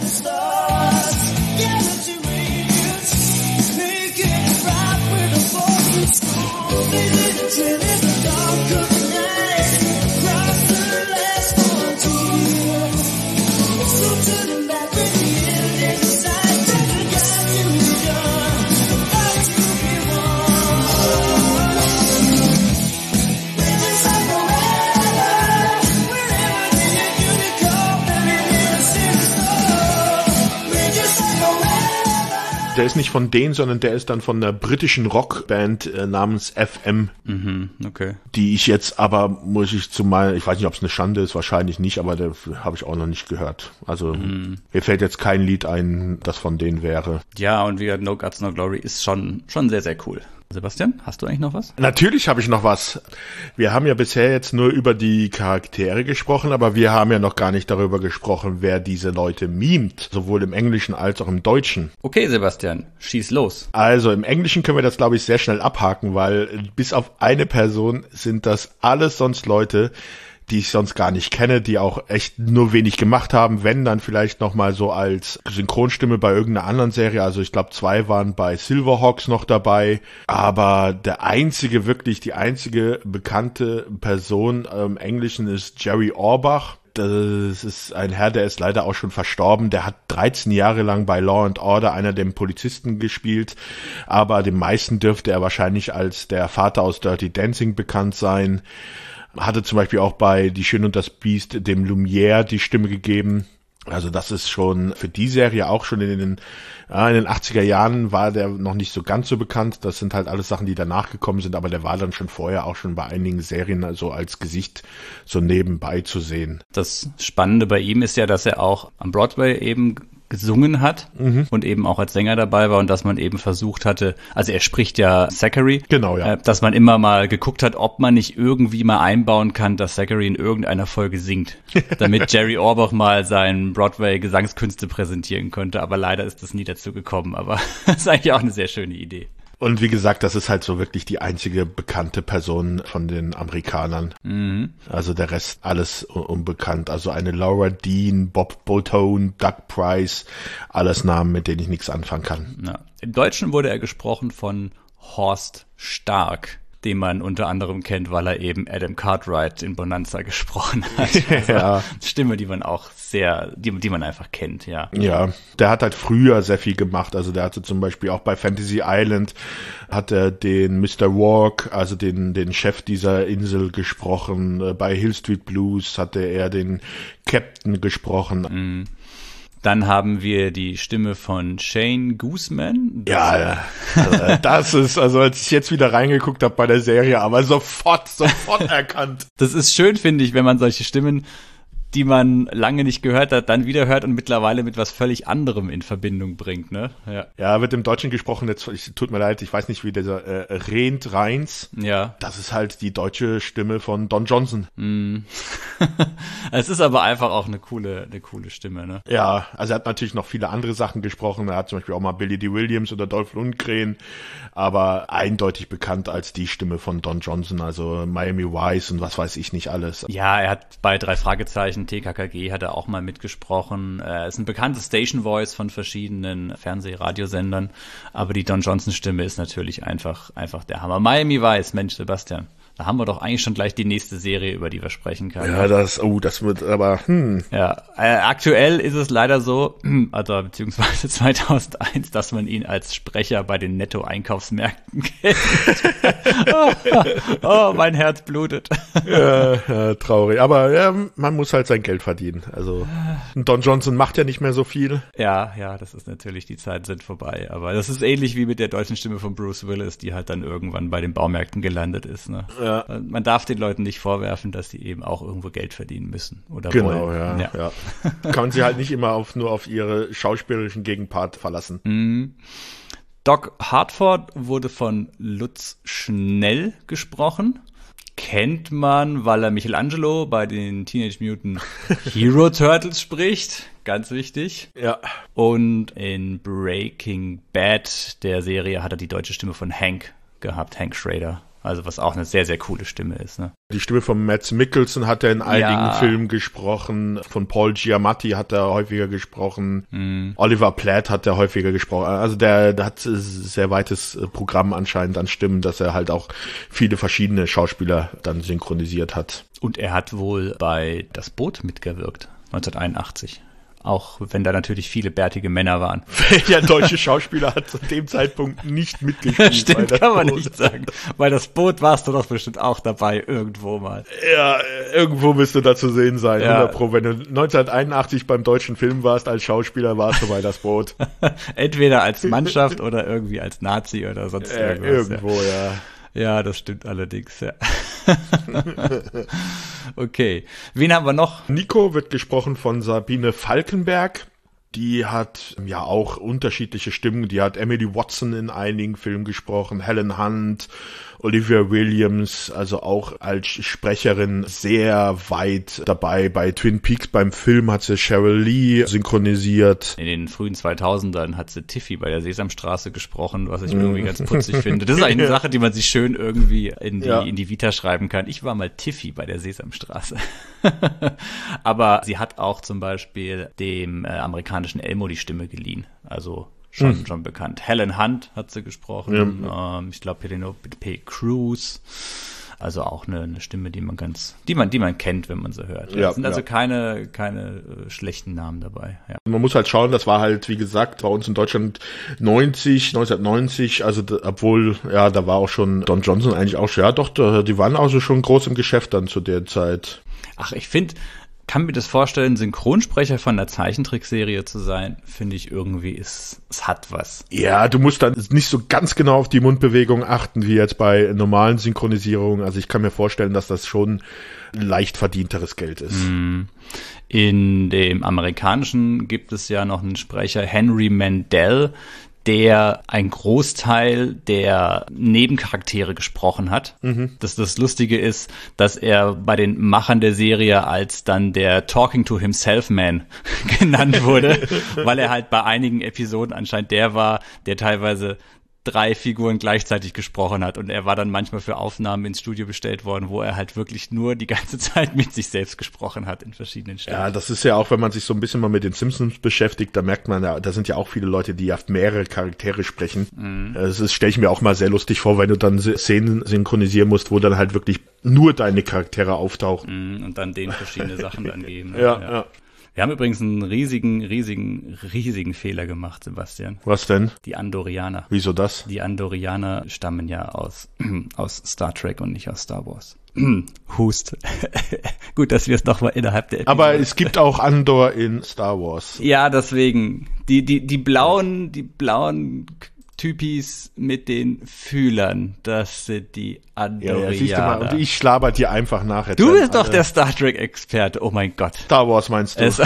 Speaker 3: Der ist nicht von denen, sondern der ist dann von einer britischen Rockband namens FM.
Speaker 2: Okay.
Speaker 3: Die ich jetzt aber, ich weiß nicht, ob es eine Schande ist, wahrscheinlich nicht, aber da habe ich auch noch nicht gehört. Also mir fällt jetzt kein Lied ein, das von denen wäre.
Speaker 2: Ja, und wie No Guts, No Glory ist schon sehr, sehr cool. Sebastian, hast du eigentlich noch was?
Speaker 3: Natürlich habe ich noch was. Wir haben ja bisher jetzt nur über die Charaktere gesprochen, aber wir haben ja noch gar nicht darüber gesprochen, wer diese Leute mimt, sowohl im Englischen als auch im Deutschen.
Speaker 2: Okay, Sebastian, schieß los.
Speaker 3: Also im Englischen können wir das, glaube ich, sehr schnell abhaken, weil bis auf eine Person sind das alles sonst Leute, die ich sonst gar nicht kenne, die auch echt nur wenig gemacht haben, wenn dann vielleicht noch mal so als Synchronstimme bei irgendeiner anderen Serie, also ich glaube 2 waren bei Silverhawks noch dabei, aber die einzige bekannte Person im Englischen ist Jerry Orbach. Das ist ein Herr, der ist leider auch schon verstorben. Der hat 13 Jahre lang bei Law and Order einer der Polizisten gespielt, aber den meisten dürfte er wahrscheinlich als der Vater aus Dirty Dancing bekannt sein. Hatte zum Beispiel auch bei Die Schöne und das Biest dem Lumière die Stimme gegeben. Also das ist schon für die Serie auch schon in den 80er Jahren war der noch nicht so ganz so bekannt. Das sind halt alles Sachen, die danach gekommen sind, aber der war dann schon vorher auch schon bei einigen Serien also als Gesicht so nebenbei zu sehen.
Speaker 2: Das Spannende bei ihm ist ja, dass er auch am Broadway eben gesungen hat und eben auch als Sänger dabei war und dass man eben versucht hatte, also er spricht ja Zachary,
Speaker 3: genau, ja,
Speaker 2: dass man immer mal geguckt hat, ob man nicht irgendwie mal einbauen kann, dass Zachary in irgendeiner Folge singt, damit Jerry Orbach mal seinen Broadway-Gesangskünste präsentieren konnte, aber leider ist das nie dazu gekommen, aber das ist eigentlich auch eine sehr schöne Idee.
Speaker 3: Und wie gesagt, das ist halt so wirklich die einzige bekannte Person von den Amerikanern. Also der Rest alles unbekannt. Also eine Laura Dean, Bob Boltone, Doug Price, alles Namen, mit denen ich nichts anfangen kann.
Speaker 2: Ja. Im Deutschen wurde er gesprochen von Horst Stark, den man unter anderem kennt, weil er eben Adam Cartwright in Bonanza gesprochen hat. Also
Speaker 3: Ja.
Speaker 2: Stimme, die man auch die man einfach kennt, ja.
Speaker 3: Ja, der hat halt früher sehr viel gemacht. Also der hatte zum Beispiel auch bei Fantasy Island hat er den Mr. Walk, also den Chef dieser Insel gesprochen. Bei Hill Street Blues hatte er den Captain gesprochen.
Speaker 2: Dann haben wir die Stimme von Shane Guzman.
Speaker 3: Ja, das ist, also als ich jetzt wieder reingeguckt habe bei der Serie, aber sofort erkannt.
Speaker 2: Das ist schön, finde ich, wenn man solche Stimmen, die man lange nicht gehört hat, dann wieder hört und mittlerweile mit was völlig anderem in Verbindung bringt, ne? Ja.
Speaker 3: Ja, wird im Deutschen gesprochen, jetzt tut mir leid, ich weiß nicht, wie dieser Rehnt Reins.
Speaker 2: Ja.
Speaker 3: Das ist halt die deutsche Stimme von Don Johnson.
Speaker 2: Es ist aber einfach auch eine coole Stimme, ne?
Speaker 3: Ja, also er hat natürlich noch viele andere Sachen gesprochen. Er hat zum Beispiel auch mal Billy D. Williams oder Dolph Lundgren, aber eindeutig bekannt als die Stimme von Don Johnson, also Miami Vice und was weiß ich nicht alles.
Speaker 2: Ja, er hat bei 3 Fragezeichen, TKKG hat er auch mal mitgesprochen. Er ist ein bekanntes Station Voice von verschiedenen Fernseh-Radiosendern, aber die Don Johnson-Stimme ist natürlich einfach der Hammer. Miami Vice, Mensch, Sebastian. Da haben wir doch eigentlich schon gleich die nächste Serie, über die wir sprechen können.
Speaker 3: Ja, das wird aber,
Speaker 2: Ja, aktuell ist es leider so, also beziehungsweise 2001, dass man ihn als Sprecher bei den Netto-Einkaufsmärkten kennt. Oh, mein Herz blutet.
Speaker 3: Ja, traurig. Aber ja, man muss halt sein Geld verdienen. Also Don Johnson macht ja nicht mehr so viel.
Speaker 2: Ja, das ist natürlich, die Zeiten sind vorbei. Aber das ist ähnlich wie mit der deutschen Stimme von Bruce Willis, die halt dann irgendwann bei den Baumärkten gelandet ist, ne?
Speaker 3: Ja.
Speaker 2: Man darf den Leuten nicht vorwerfen, dass sie eben auch irgendwo Geld verdienen müssen oder
Speaker 3: Genau,
Speaker 2: wollen.
Speaker 3: ja. Kann man sie halt nicht immer nur auf ihre schauspielerischen Gegenpart verlassen.
Speaker 2: Doc Hartford wurde von Lutz Schnell gesprochen. Kennt man, weil er Michelangelo bei den Teenage Mutant Hero Turtles spricht. Ganz wichtig.
Speaker 3: Ja.
Speaker 2: Und in Breaking Bad, der Serie, hat er die deutsche Stimme von Hank gehabt, Hank Schrader. Also was auch eine sehr, sehr coole Stimme ist, ne?
Speaker 3: Die Stimme von Mads Mikkelsen hat er in einigen Filmen gesprochen. Von Paul Giamatti hat er häufiger gesprochen. Oliver Platt hat er häufiger gesprochen. Also der hat ein sehr weites Programm anscheinend an Stimmen, dass er halt auch viele verschiedene Schauspieler dann synchronisiert hat.
Speaker 2: Und er hat wohl bei Das Boot mitgewirkt, 1981. Auch wenn da natürlich viele bärtige Männer waren.
Speaker 3: Welcher deutsche Schauspieler hat zu dem Zeitpunkt nicht mitgespielt?
Speaker 2: Stimmt, kann man nicht sagen. Bei Das Boot warst du doch bestimmt auch dabei, irgendwo mal.
Speaker 3: Ja, irgendwo müsste da zu sehen sein,
Speaker 2: Ja.
Speaker 3: 100%. Wenn du 1981 beim deutschen Film warst, als Schauspieler, warst du bei Das Boot.
Speaker 2: Entweder als Mannschaft oder irgendwie als Nazi oder sonst irgendwas.
Speaker 3: Irgendwo, ja.
Speaker 2: Ja, das stimmt allerdings, ja. Okay, wen haben wir noch?
Speaker 3: Nico wird gesprochen von Sabine Falkenberg. Die hat ja auch unterschiedliche Stimmen. Die hat Emily Watson in einigen Filmen gesprochen, Helen Hunt, Olivia Williams, also auch als Sprecherin sehr weit dabei. Bei Twin Peaks beim Film hat sie Cheryl Lee synchronisiert.
Speaker 2: In den frühen 2000ern hat sie Tiffy bei der Sesamstraße gesprochen, was ich irgendwie ganz putzig finde. Das ist eine Sache, die man sich schön irgendwie in die Vita schreiben kann. Ich war mal Tiffy bei der Sesamstraße. Aber sie hat auch zum Beispiel dem amerikanischen Elmo die Stimme geliehen. Also schon bekannt. Helen Hunt hat sie gesprochen. Ich glaube Penelope Cruz. Also auch eine Stimme, die man kennt, wenn man sie hört.
Speaker 3: Ja,
Speaker 2: es sind also keine schlechten Namen dabei. Ja.
Speaker 3: Man muss halt schauen, das war halt, wie gesagt, bei uns in Deutschland 1990, also obwohl, ja, da war auch schon Don Johnson eigentlich auch schon, ja doch, die waren also schon groß im Geschäft dann zu der Zeit.
Speaker 2: Ach, kann mir das vorstellen, Synchronsprecher von einer Zeichentrickserie zu sein, finde ich irgendwie, es hat was.
Speaker 3: Ja, du musst dann nicht so ganz genau auf die Mundbewegung achten, wie jetzt bei normalen Synchronisierungen. Also ich kann mir vorstellen, dass das schon leicht verdienteres Geld ist.
Speaker 2: In dem amerikanischen gibt es ja noch einen Sprecher, Henry Mandel, der ein Großteil der Nebencharaktere gesprochen hat. Das Lustige ist, dass er bei den Machern der Serie als dann der Talking to Himself Man genannt wurde, weil er halt bei einigen Episoden anscheinend der war, der teilweise 3 Figuren gleichzeitig gesprochen hat und er war dann manchmal für Aufnahmen ins Studio bestellt worden, wo er halt wirklich nur die ganze Zeit mit sich selbst gesprochen hat in verschiedenen Stellen.
Speaker 3: Ja, das ist ja auch, wenn man sich so ein bisschen mal mit den Simpsons beschäftigt, da merkt man ja, da sind ja auch viele Leute, die ja mehrere Charaktere sprechen. Das stelle ich mir auch mal sehr lustig vor, wenn du dann Szenen synchronisieren musst, wo dann halt wirklich nur deine Charaktere auftauchen.
Speaker 2: Und dann denen verschiedene Sachen dann geben. Ne?
Speaker 3: Ja.
Speaker 2: Wir haben übrigens einen riesigen Fehler gemacht, Sebastian.
Speaker 3: Was denn?
Speaker 2: Die Andorianer.
Speaker 3: Wieso das?
Speaker 2: Die Andorianer stammen ja aus Star Trek und nicht aus Star Wars. Hust. Gut, dass wir es nochmal innerhalb der Episode.
Speaker 3: Aber es gibt auch Andor in Star Wars.
Speaker 2: Ja, deswegen. Die blauen Typis mit den Fühlern, das sind die Andorianer.
Speaker 3: Ja, siehst du mal, und ich schlaber dir einfach nachher.
Speaker 2: Du bist doch der Star Trek-Experte, oh mein Gott.
Speaker 3: Star Wars meinst du?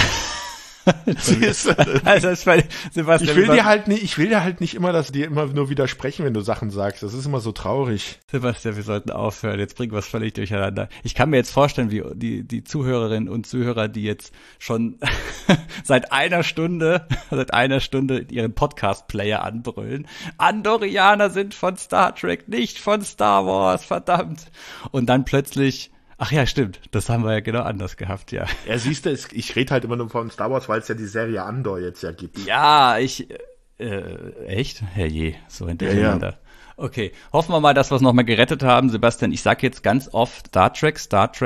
Speaker 2: Also, Sebastian,
Speaker 3: ich will dir halt nicht immer, dass dir immer nur widersprechen, wenn du Sachen sagst. Das ist immer so traurig.
Speaker 2: Sebastian, wir sollten aufhören. Jetzt bringen wir es völlig durcheinander. Ich kann mir jetzt vorstellen, wie die Zuhörerinnen und Zuhörer, die jetzt schon seit einer Stunde ihren Podcast-Player anbrüllen. Andorianer sind von Star Trek, nicht von Star Wars, verdammt. Und dann plötzlich... Ach ja, stimmt. Das haben wir ja genau anders gehabt, ja.
Speaker 3: Ja, siehst du, ich rede halt immer nur von Star Wars, weil es ja die Serie Andor jetzt ja gibt.
Speaker 2: Ja, echt? Herrje, so hintereinander. Ja. Okay, hoffen wir mal, dass wir es nochmal gerettet haben. Sebastian, ich sag jetzt ganz oft Star Trek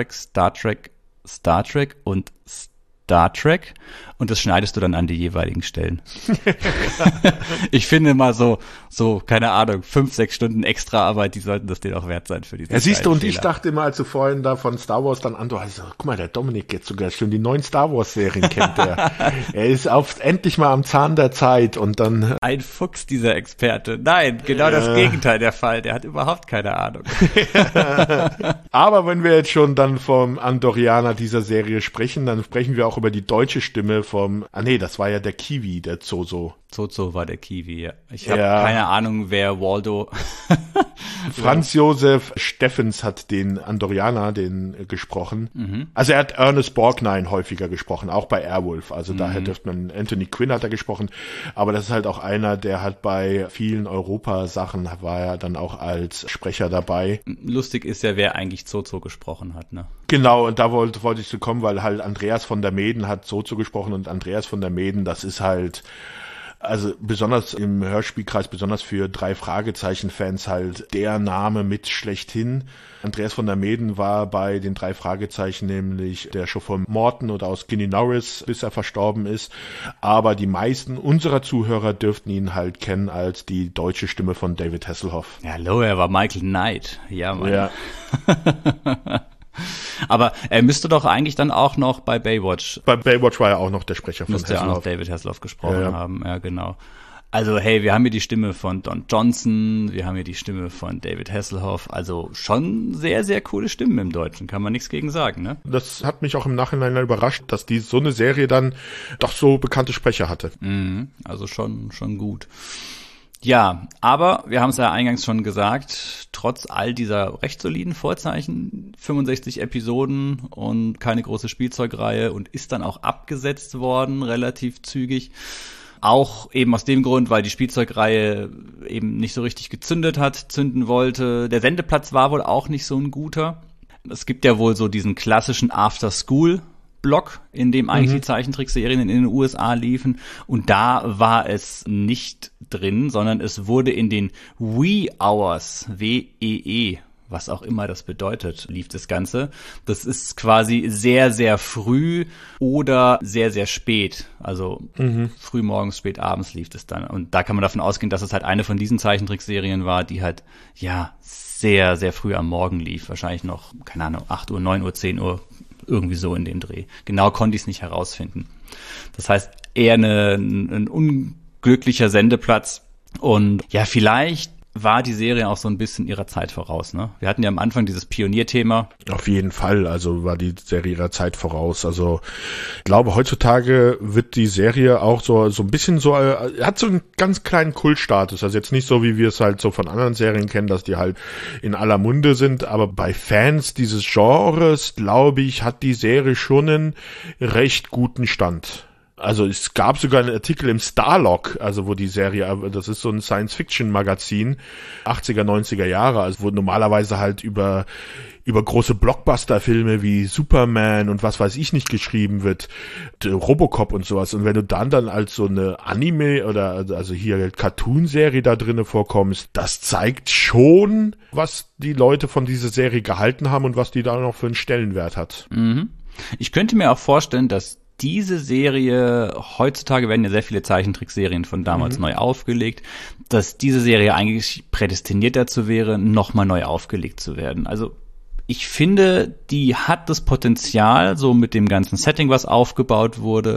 Speaker 2: und Star Trek und das schneidest du dann an die jeweiligen Stellen. Ich finde mal so, keine Ahnung, 5-6 Stunden extra Arbeit, die sollten das denen auch wert sein für diese
Speaker 3: Ja, siehst du, und
Speaker 2: Fehler.
Speaker 3: Ich dachte immer, als du vorhin da von Star Wars dann Andor, also, guck mal, der Dominik jetzt sogar schon die neuen Star Wars Serien kennt er. Er ist endlich mal am Zahn der Zeit und dann...
Speaker 2: Ein Fuchs, dieser Experte. Nein, genau das Gegenteil der Fall. Der hat überhaupt keine Ahnung.
Speaker 3: Aber wenn wir jetzt schon dann vom Andorianer dieser Serie sprechen, dann sprechen wir auch über die deutsche Stimme vom, das war ja der Kiwi, der Zozo.
Speaker 2: Zozo war der Kiwi, ja. Ich habe keine Ahnung, wer Waldo...
Speaker 3: Franz Josef Steffens hat den Andorianer, gesprochen. Also er hat Ernest Borgnine häufiger gesprochen, auch bei Airwolf. Also daher dürfte man, Anthony Quinn hat er gesprochen. Aber das ist halt auch einer, der hat bei vielen Europa-Sachen, war er dann auch als Sprecher dabei.
Speaker 2: Lustig ist ja, wer eigentlich Zozo gesprochen hat, ne?
Speaker 3: Genau, und da wollte ich zu kommen, weil halt Andreas von der Meeden hat Zozo gesprochen und Andreas von der Meeden, das ist halt... Also besonders im Hörspielkreis, besonders für 3-Fragezeichen-Fans halt der Name mit schlechthin. Andreas von der Meeden war bei den 3 Fragezeichen nämlich der Chauffeur Morton oder aus Skinny Norris, bis er verstorben ist. Aber die meisten unserer Zuhörer dürften ihn halt kennen als die deutsche Stimme von David Hasselhoff.
Speaker 2: Ja, hallo, er war Michael Knight. Ja, Mann.
Speaker 3: Ja.
Speaker 2: Aber er müsste doch eigentlich dann auch noch bei Baywatch.
Speaker 3: Bei Baywatch war er auch noch der Sprecher von Hasselhoff.
Speaker 2: Müsste ja auch noch David Hasselhoff gesprochen haben, ja genau. Also hey, wir haben hier die Stimme von Don Johnson, wir haben hier die Stimme von David Hasselhoff, also schon sehr, sehr coole Stimmen im Deutschen, kann man nichts gegen sagen, ne?
Speaker 3: Das hat mich auch im Nachhinein überrascht, dass so eine Serie dann doch so bekannte Sprecher hatte.
Speaker 2: Also schon gut. Ja, aber wir haben es ja eingangs schon gesagt, trotz all dieser recht soliden Vorzeichen, 65 Episoden und keine große Spielzeugreihe und ist dann auch abgesetzt worden, relativ zügig. Auch eben aus dem Grund, weil die Spielzeugreihe eben nicht so richtig zünden wollte. Der Sendeplatz war wohl auch nicht so ein guter. Es gibt ja wohl so diesen klassischen After-School-Block, in dem eigentlich die Zeichentrickserien in den USA liefen. Und da war es nicht drin, sondern es wurde in den Wee Hours, W-E-E, was auch immer das bedeutet, lief das Ganze. Das ist quasi sehr, sehr früh oder sehr, sehr spät. Also früh morgens, spät abends lief es dann. Und da kann man davon ausgehen, dass es halt eine von diesen Zeichentrickserien war, die halt, sehr, sehr früh am Morgen lief. Wahrscheinlich noch, keine Ahnung, 8 Uhr, 9 Uhr, 10 Uhr, irgendwie so in dem Dreh. Genau konnte ich es nicht herausfinden. Das heißt, eher ein unglücklicher Sendeplatz. Und ja, vielleicht war die Serie auch so ein bisschen ihrer Zeit voraus, ne? Wir hatten ja am Anfang dieses Pionierthema.
Speaker 3: Auf jeden Fall, also war die Serie ihrer Zeit voraus. Also ich glaube, heutzutage wird die Serie auch so ein bisschen so, hat so einen ganz kleinen Kultstatus. Also jetzt nicht so, wie wir es halt so von anderen Serien kennen, dass die halt in aller Munde sind, aber bei Fans dieses Genres, glaube ich, hat die Serie schon einen recht guten Stand. Also es gab sogar einen Artikel im Starlog, also wo die Serie, das ist so ein Science-Fiction-Magazin, 80er, 90er Jahre, also wo normalerweise halt über große Blockbuster-Filme wie Superman und was weiß ich nicht geschrieben wird, Robocop und sowas. Und wenn du dann als so eine Anime oder also hier Cartoon-Serie da drinne vorkommst, das zeigt schon, was die Leute von dieser Serie gehalten haben und was die da noch für einen Stellenwert hat.
Speaker 2: Mhm. Ich könnte mir auch vorstellen, dass diese Serie, heutzutage werden ja sehr viele Zeichentrickserien von damals neu aufgelegt, dass diese Serie eigentlich prädestiniert dazu wäre, nochmal neu aufgelegt zu werden. Also ich finde, die hat das Potenzial, so mit dem ganzen Setting, was aufgebaut wurde.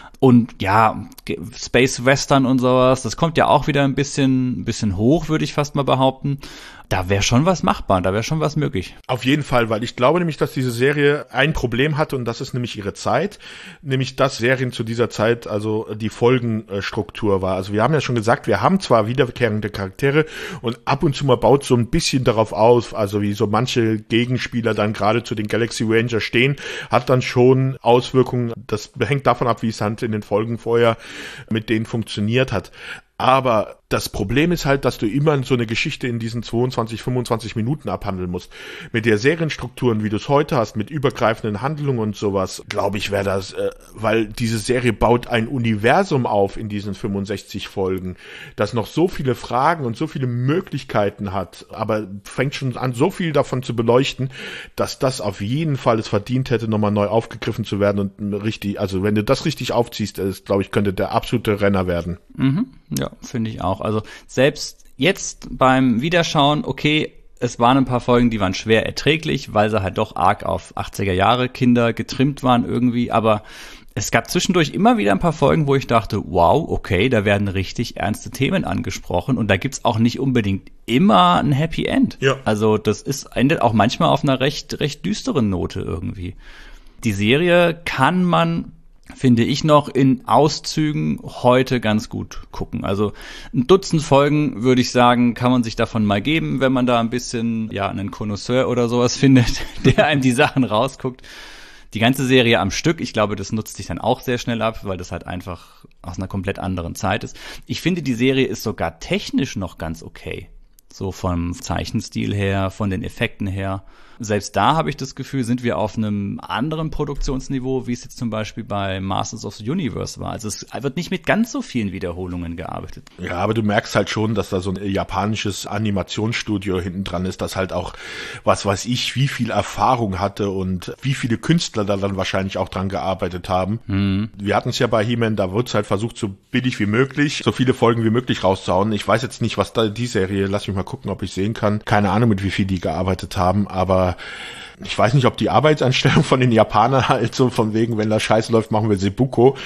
Speaker 2: Und ja, Space Western und sowas, das kommt ja auch wieder ein bisschen hoch, würde ich fast mal behaupten. Da wäre schon was machbar, da wäre schon was möglich.
Speaker 3: Auf jeden Fall, weil ich glaube nämlich, dass diese Serie ein Problem hatte und das ist nämlich ihre Zeit, nämlich dass Serien zu dieser Zeit also die Folgenstruktur war. Also wir haben ja schon gesagt, wir haben zwar wiederkehrende Charaktere und ab und zu mal baut so ein bisschen darauf auf, also wie so manche Gegenspieler dann gerade zu den Galaxy Rangers stehen, hat dann schon Auswirkungen, das hängt davon ab, wie es halt in den Folgen vorher mit denen funktioniert hat. Aber das Problem ist halt, dass du immer so eine Geschichte in diesen 22, 25 Minuten abhandeln musst. Mit der Serienstrukturen, wie du es heute hast, mit übergreifenden Handlungen und sowas, glaube ich, wäre das, weil diese Serie baut ein Universum auf in diesen 65 Folgen, das noch so viele Fragen und so viele Möglichkeiten hat, aber fängt schon an, so viel davon zu beleuchten, dass das auf jeden Fall es verdient hätte, nochmal neu aufgegriffen zu werden und richtig, also wenn du das richtig aufziehst, glaube ich, könnte der absolute Renner werden.
Speaker 2: Mhm. Ja, finde ich auch. Also selbst jetzt beim Wiederschauen, okay, es waren ein paar Folgen, die waren schwer erträglich, weil sie halt doch arg auf 80er Jahre Kinder getrimmt waren irgendwie, aber es gab zwischendurch immer wieder ein paar Folgen, wo ich dachte, wow, okay, da werden richtig ernste Themen angesprochen und da gibt's auch nicht unbedingt immer ein Happy End.
Speaker 3: Ja.
Speaker 2: Also das endet auch manchmal auf einer recht düsteren Note irgendwie. Die Serie kann man, finde ich, noch in Auszügen heute ganz gut gucken. Also ein Dutzend Folgen, würde ich sagen, kann man sich davon mal geben, wenn man da ein bisschen, ja, einen Connoisseur oder sowas findet, der einem die Sachen rausguckt. Die ganze Serie am Stück, ich glaube, das nutzt sich dann auch sehr schnell ab, weil das halt einfach aus einer komplett anderen Zeit ist. Ich finde, die Serie ist sogar technisch noch ganz okay. So vom Zeichenstil her, von den Effekten her. Selbst da habe ich das Gefühl, sind wir auf einem anderen Produktionsniveau, wie es jetzt zum Beispiel bei Masters of the Universe war. Also es wird nicht mit ganz so vielen Wiederholungen gearbeitet.
Speaker 3: Ja, aber du merkst halt schon, dass da so ein japanisches Animationsstudio hinten dran ist, das halt auch, was weiß ich, wie viel Erfahrung hatte und wie viele Künstler da dann wahrscheinlich auch dran gearbeitet haben. Wir hatten es ja bei He-Man, da wird es halt versucht, so billig wie möglich, so viele Folgen wie möglich rauszuhauen. Ich weiß jetzt nicht, was da die Serie, lass mich mal gucken, ob ich sehen kann. Keine Ahnung, mit wie viel die gearbeitet haben, aber ich weiß nicht, ob die Arbeitsanstellung von den Japanern halt so von wegen, wenn das scheiße läuft, machen wir Seppuku.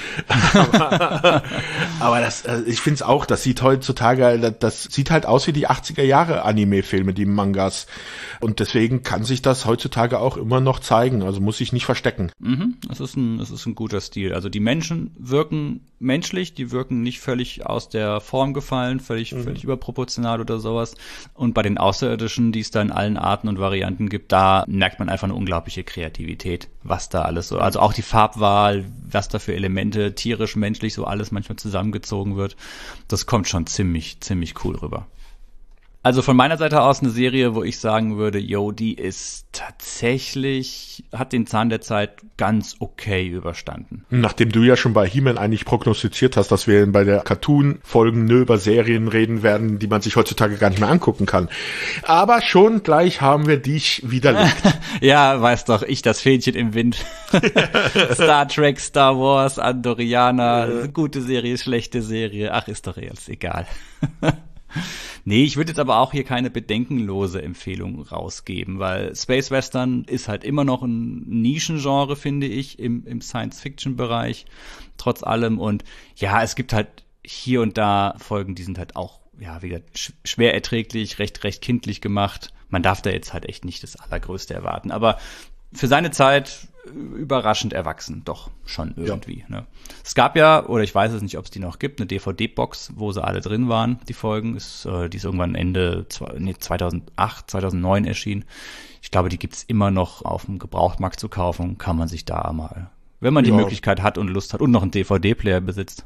Speaker 3: Aber das, ich finde es auch, das sieht heutzutage, das sieht halt aus wie die 80er Jahre Anime-Filme, die Mangas. Und deswegen kann sich das heutzutage auch immer noch zeigen. Also muss sich nicht verstecken.
Speaker 2: Es ist ein guter Stil. Also die Menschen wirken menschlich, die wirken nicht völlig aus der Form gefallen, völlig überproportional oder sowas. Und bei den Außerirdischen, die es da in allen Arten und Varianten gibt, da merkt man einfach eine unglaubliche Kreativität, was da alles so, also auch die Farbwahl, was da für Elemente, tierisch, menschlich, so alles manchmal zusammengezogen wird. Das kommt schon ziemlich cool rüber. Also von meiner Seite aus eine Serie, wo ich sagen würde, yo, die ist tatsächlich, hat den Zahn der Zeit ganz okay überstanden.
Speaker 3: Nachdem du ja schon bei He-Man eigentlich prognostiziert hast, dass wir bei der Cartoon-Folgen nur über Serien reden werden, die man sich heutzutage gar nicht mehr angucken kann. Aber schon gleich haben wir dich widerlegt.
Speaker 2: Ja, weiß doch, ich das Fähnchen im Wind. Star Trek, Star Wars, Andorianer, gute Serie, schlechte Serie, ach, ist doch jetzt egal. Nee, ich würde jetzt aber auch hier keine bedenkenlose Empfehlung rausgeben, weil Space Western ist halt immer noch ein Nischengenre, finde ich, im Science-Fiction-Bereich, trotz allem. Und ja, es gibt halt hier und da Folgen, die sind halt auch, ja, wieder schwer erträglich, recht kindlich gemacht. Man darf da jetzt halt echt nicht das Allergrößte erwarten. Aber für seine Zeit überraschend erwachsen, doch schon irgendwie. Ja. Ne? Es gab ja, oder ich weiß es nicht, ob es die noch gibt, eine DVD-Box, wo sie alle drin waren, die Folgen. Die ist irgendwann Ende 2008, 2009 erschienen. Ich glaube, die gibt's immer noch auf dem Gebrauchtmarkt zu kaufen. Kann man sich da mal Wenn man die
Speaker 3: Ja.
Speaker 2: Möglichkeit hat und Lust hat und noch einen DVD-Player besitzt,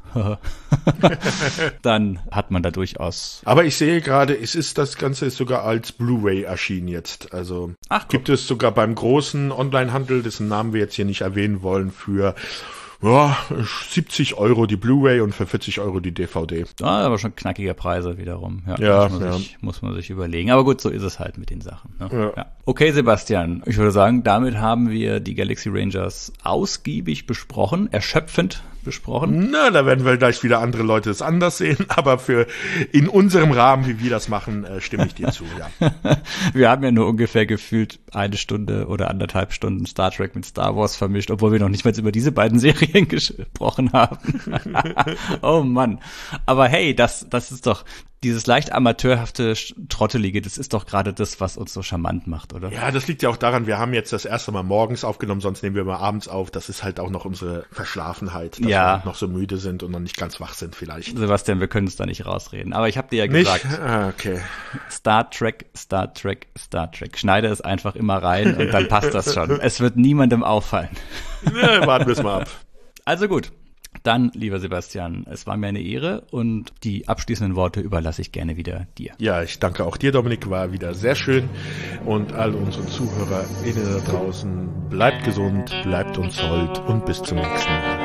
Speaker 2: dann hat man da durchaus...
Speaker 3: Aber ich sehe gerade, das Ganze ist sogar als Blu-ray erschienen jetzt. Also
Speaker 2: Ach, guck.
Speaker 3: gibt es sogar beim großen Onlinehandel, dessen Namen wir jetzt hier nicht erwähnen wollen, für 70 € die Blu-ray und für 40 € die DVD.
Speaker 2: Aber schon knackige Preise wiederum.
Speaker 3: Ja,
Speaker 2: muss man sich überlegen. Aber gut, so ist es halt mit den Sachen. Ne?
Speaker 3: Ja.
Speaker 2: Ja. Okay, Sebastian, ich würde sagen, damit haben wir die Galaxy Rangers ausgiebig besprochen, erschöpfend besprochen.
Speaker 3: Na, da werden wir gleich wieder andere Leute es anders sehen, aber in unserem Rahmen, wie wir das machen, stimme ich dir zu, ja.
Speaker 2: Wir haben ja nur ungefähr gefühlt 1 Stunde oder 1,5 Stunden Star Trek mit Star Wars vermischt, obwohl wir noch nicht mal über diese beiden Serien gesprochen haben. Oh Mann. Aber hey, das ist doch dieses leicht amateurhafte, trottelige, das ist doch gerade das, was uns so charmant macht, oder?
Speaker 3: Ja, das liegt ja auch daran, wir haben jetzt das erste Mal morgens aufgenommen, sonst nehmen wir mal abends auf. Das ist halt auch noch unsere Verschlafenheit, dass wir noch so müde sind und noch nicht ganz wach sind vielleicht.
Speaker 2: Sebastian, wir können uns da nicht rausreden. Aber ich habe dir ja
Speaker 3: Nicht?
Speaker 2: gesagt,
Speaker 3: Okay.
Speaker 2: Star Trek, Star Trek, Star Trek. Schneide es einfach immer rein und dann passt das schon. Es wird niemandem auffallen.
Speaker 3: Ja, warten wir es mal ab.
Speaker 2: Also gut. Dann, lieber Sebastian, es war mir eine Ehre und die abschließenden Worte überlasse ich gerne wieder dir.
Speaker 3: Ja, ich danke auch dir, Dominik, war wieder sehr schön. Und all unsere ZuhörerInnen da draußen, bleibt gesund, bleibt uns hold und bis zum nächsten Mal.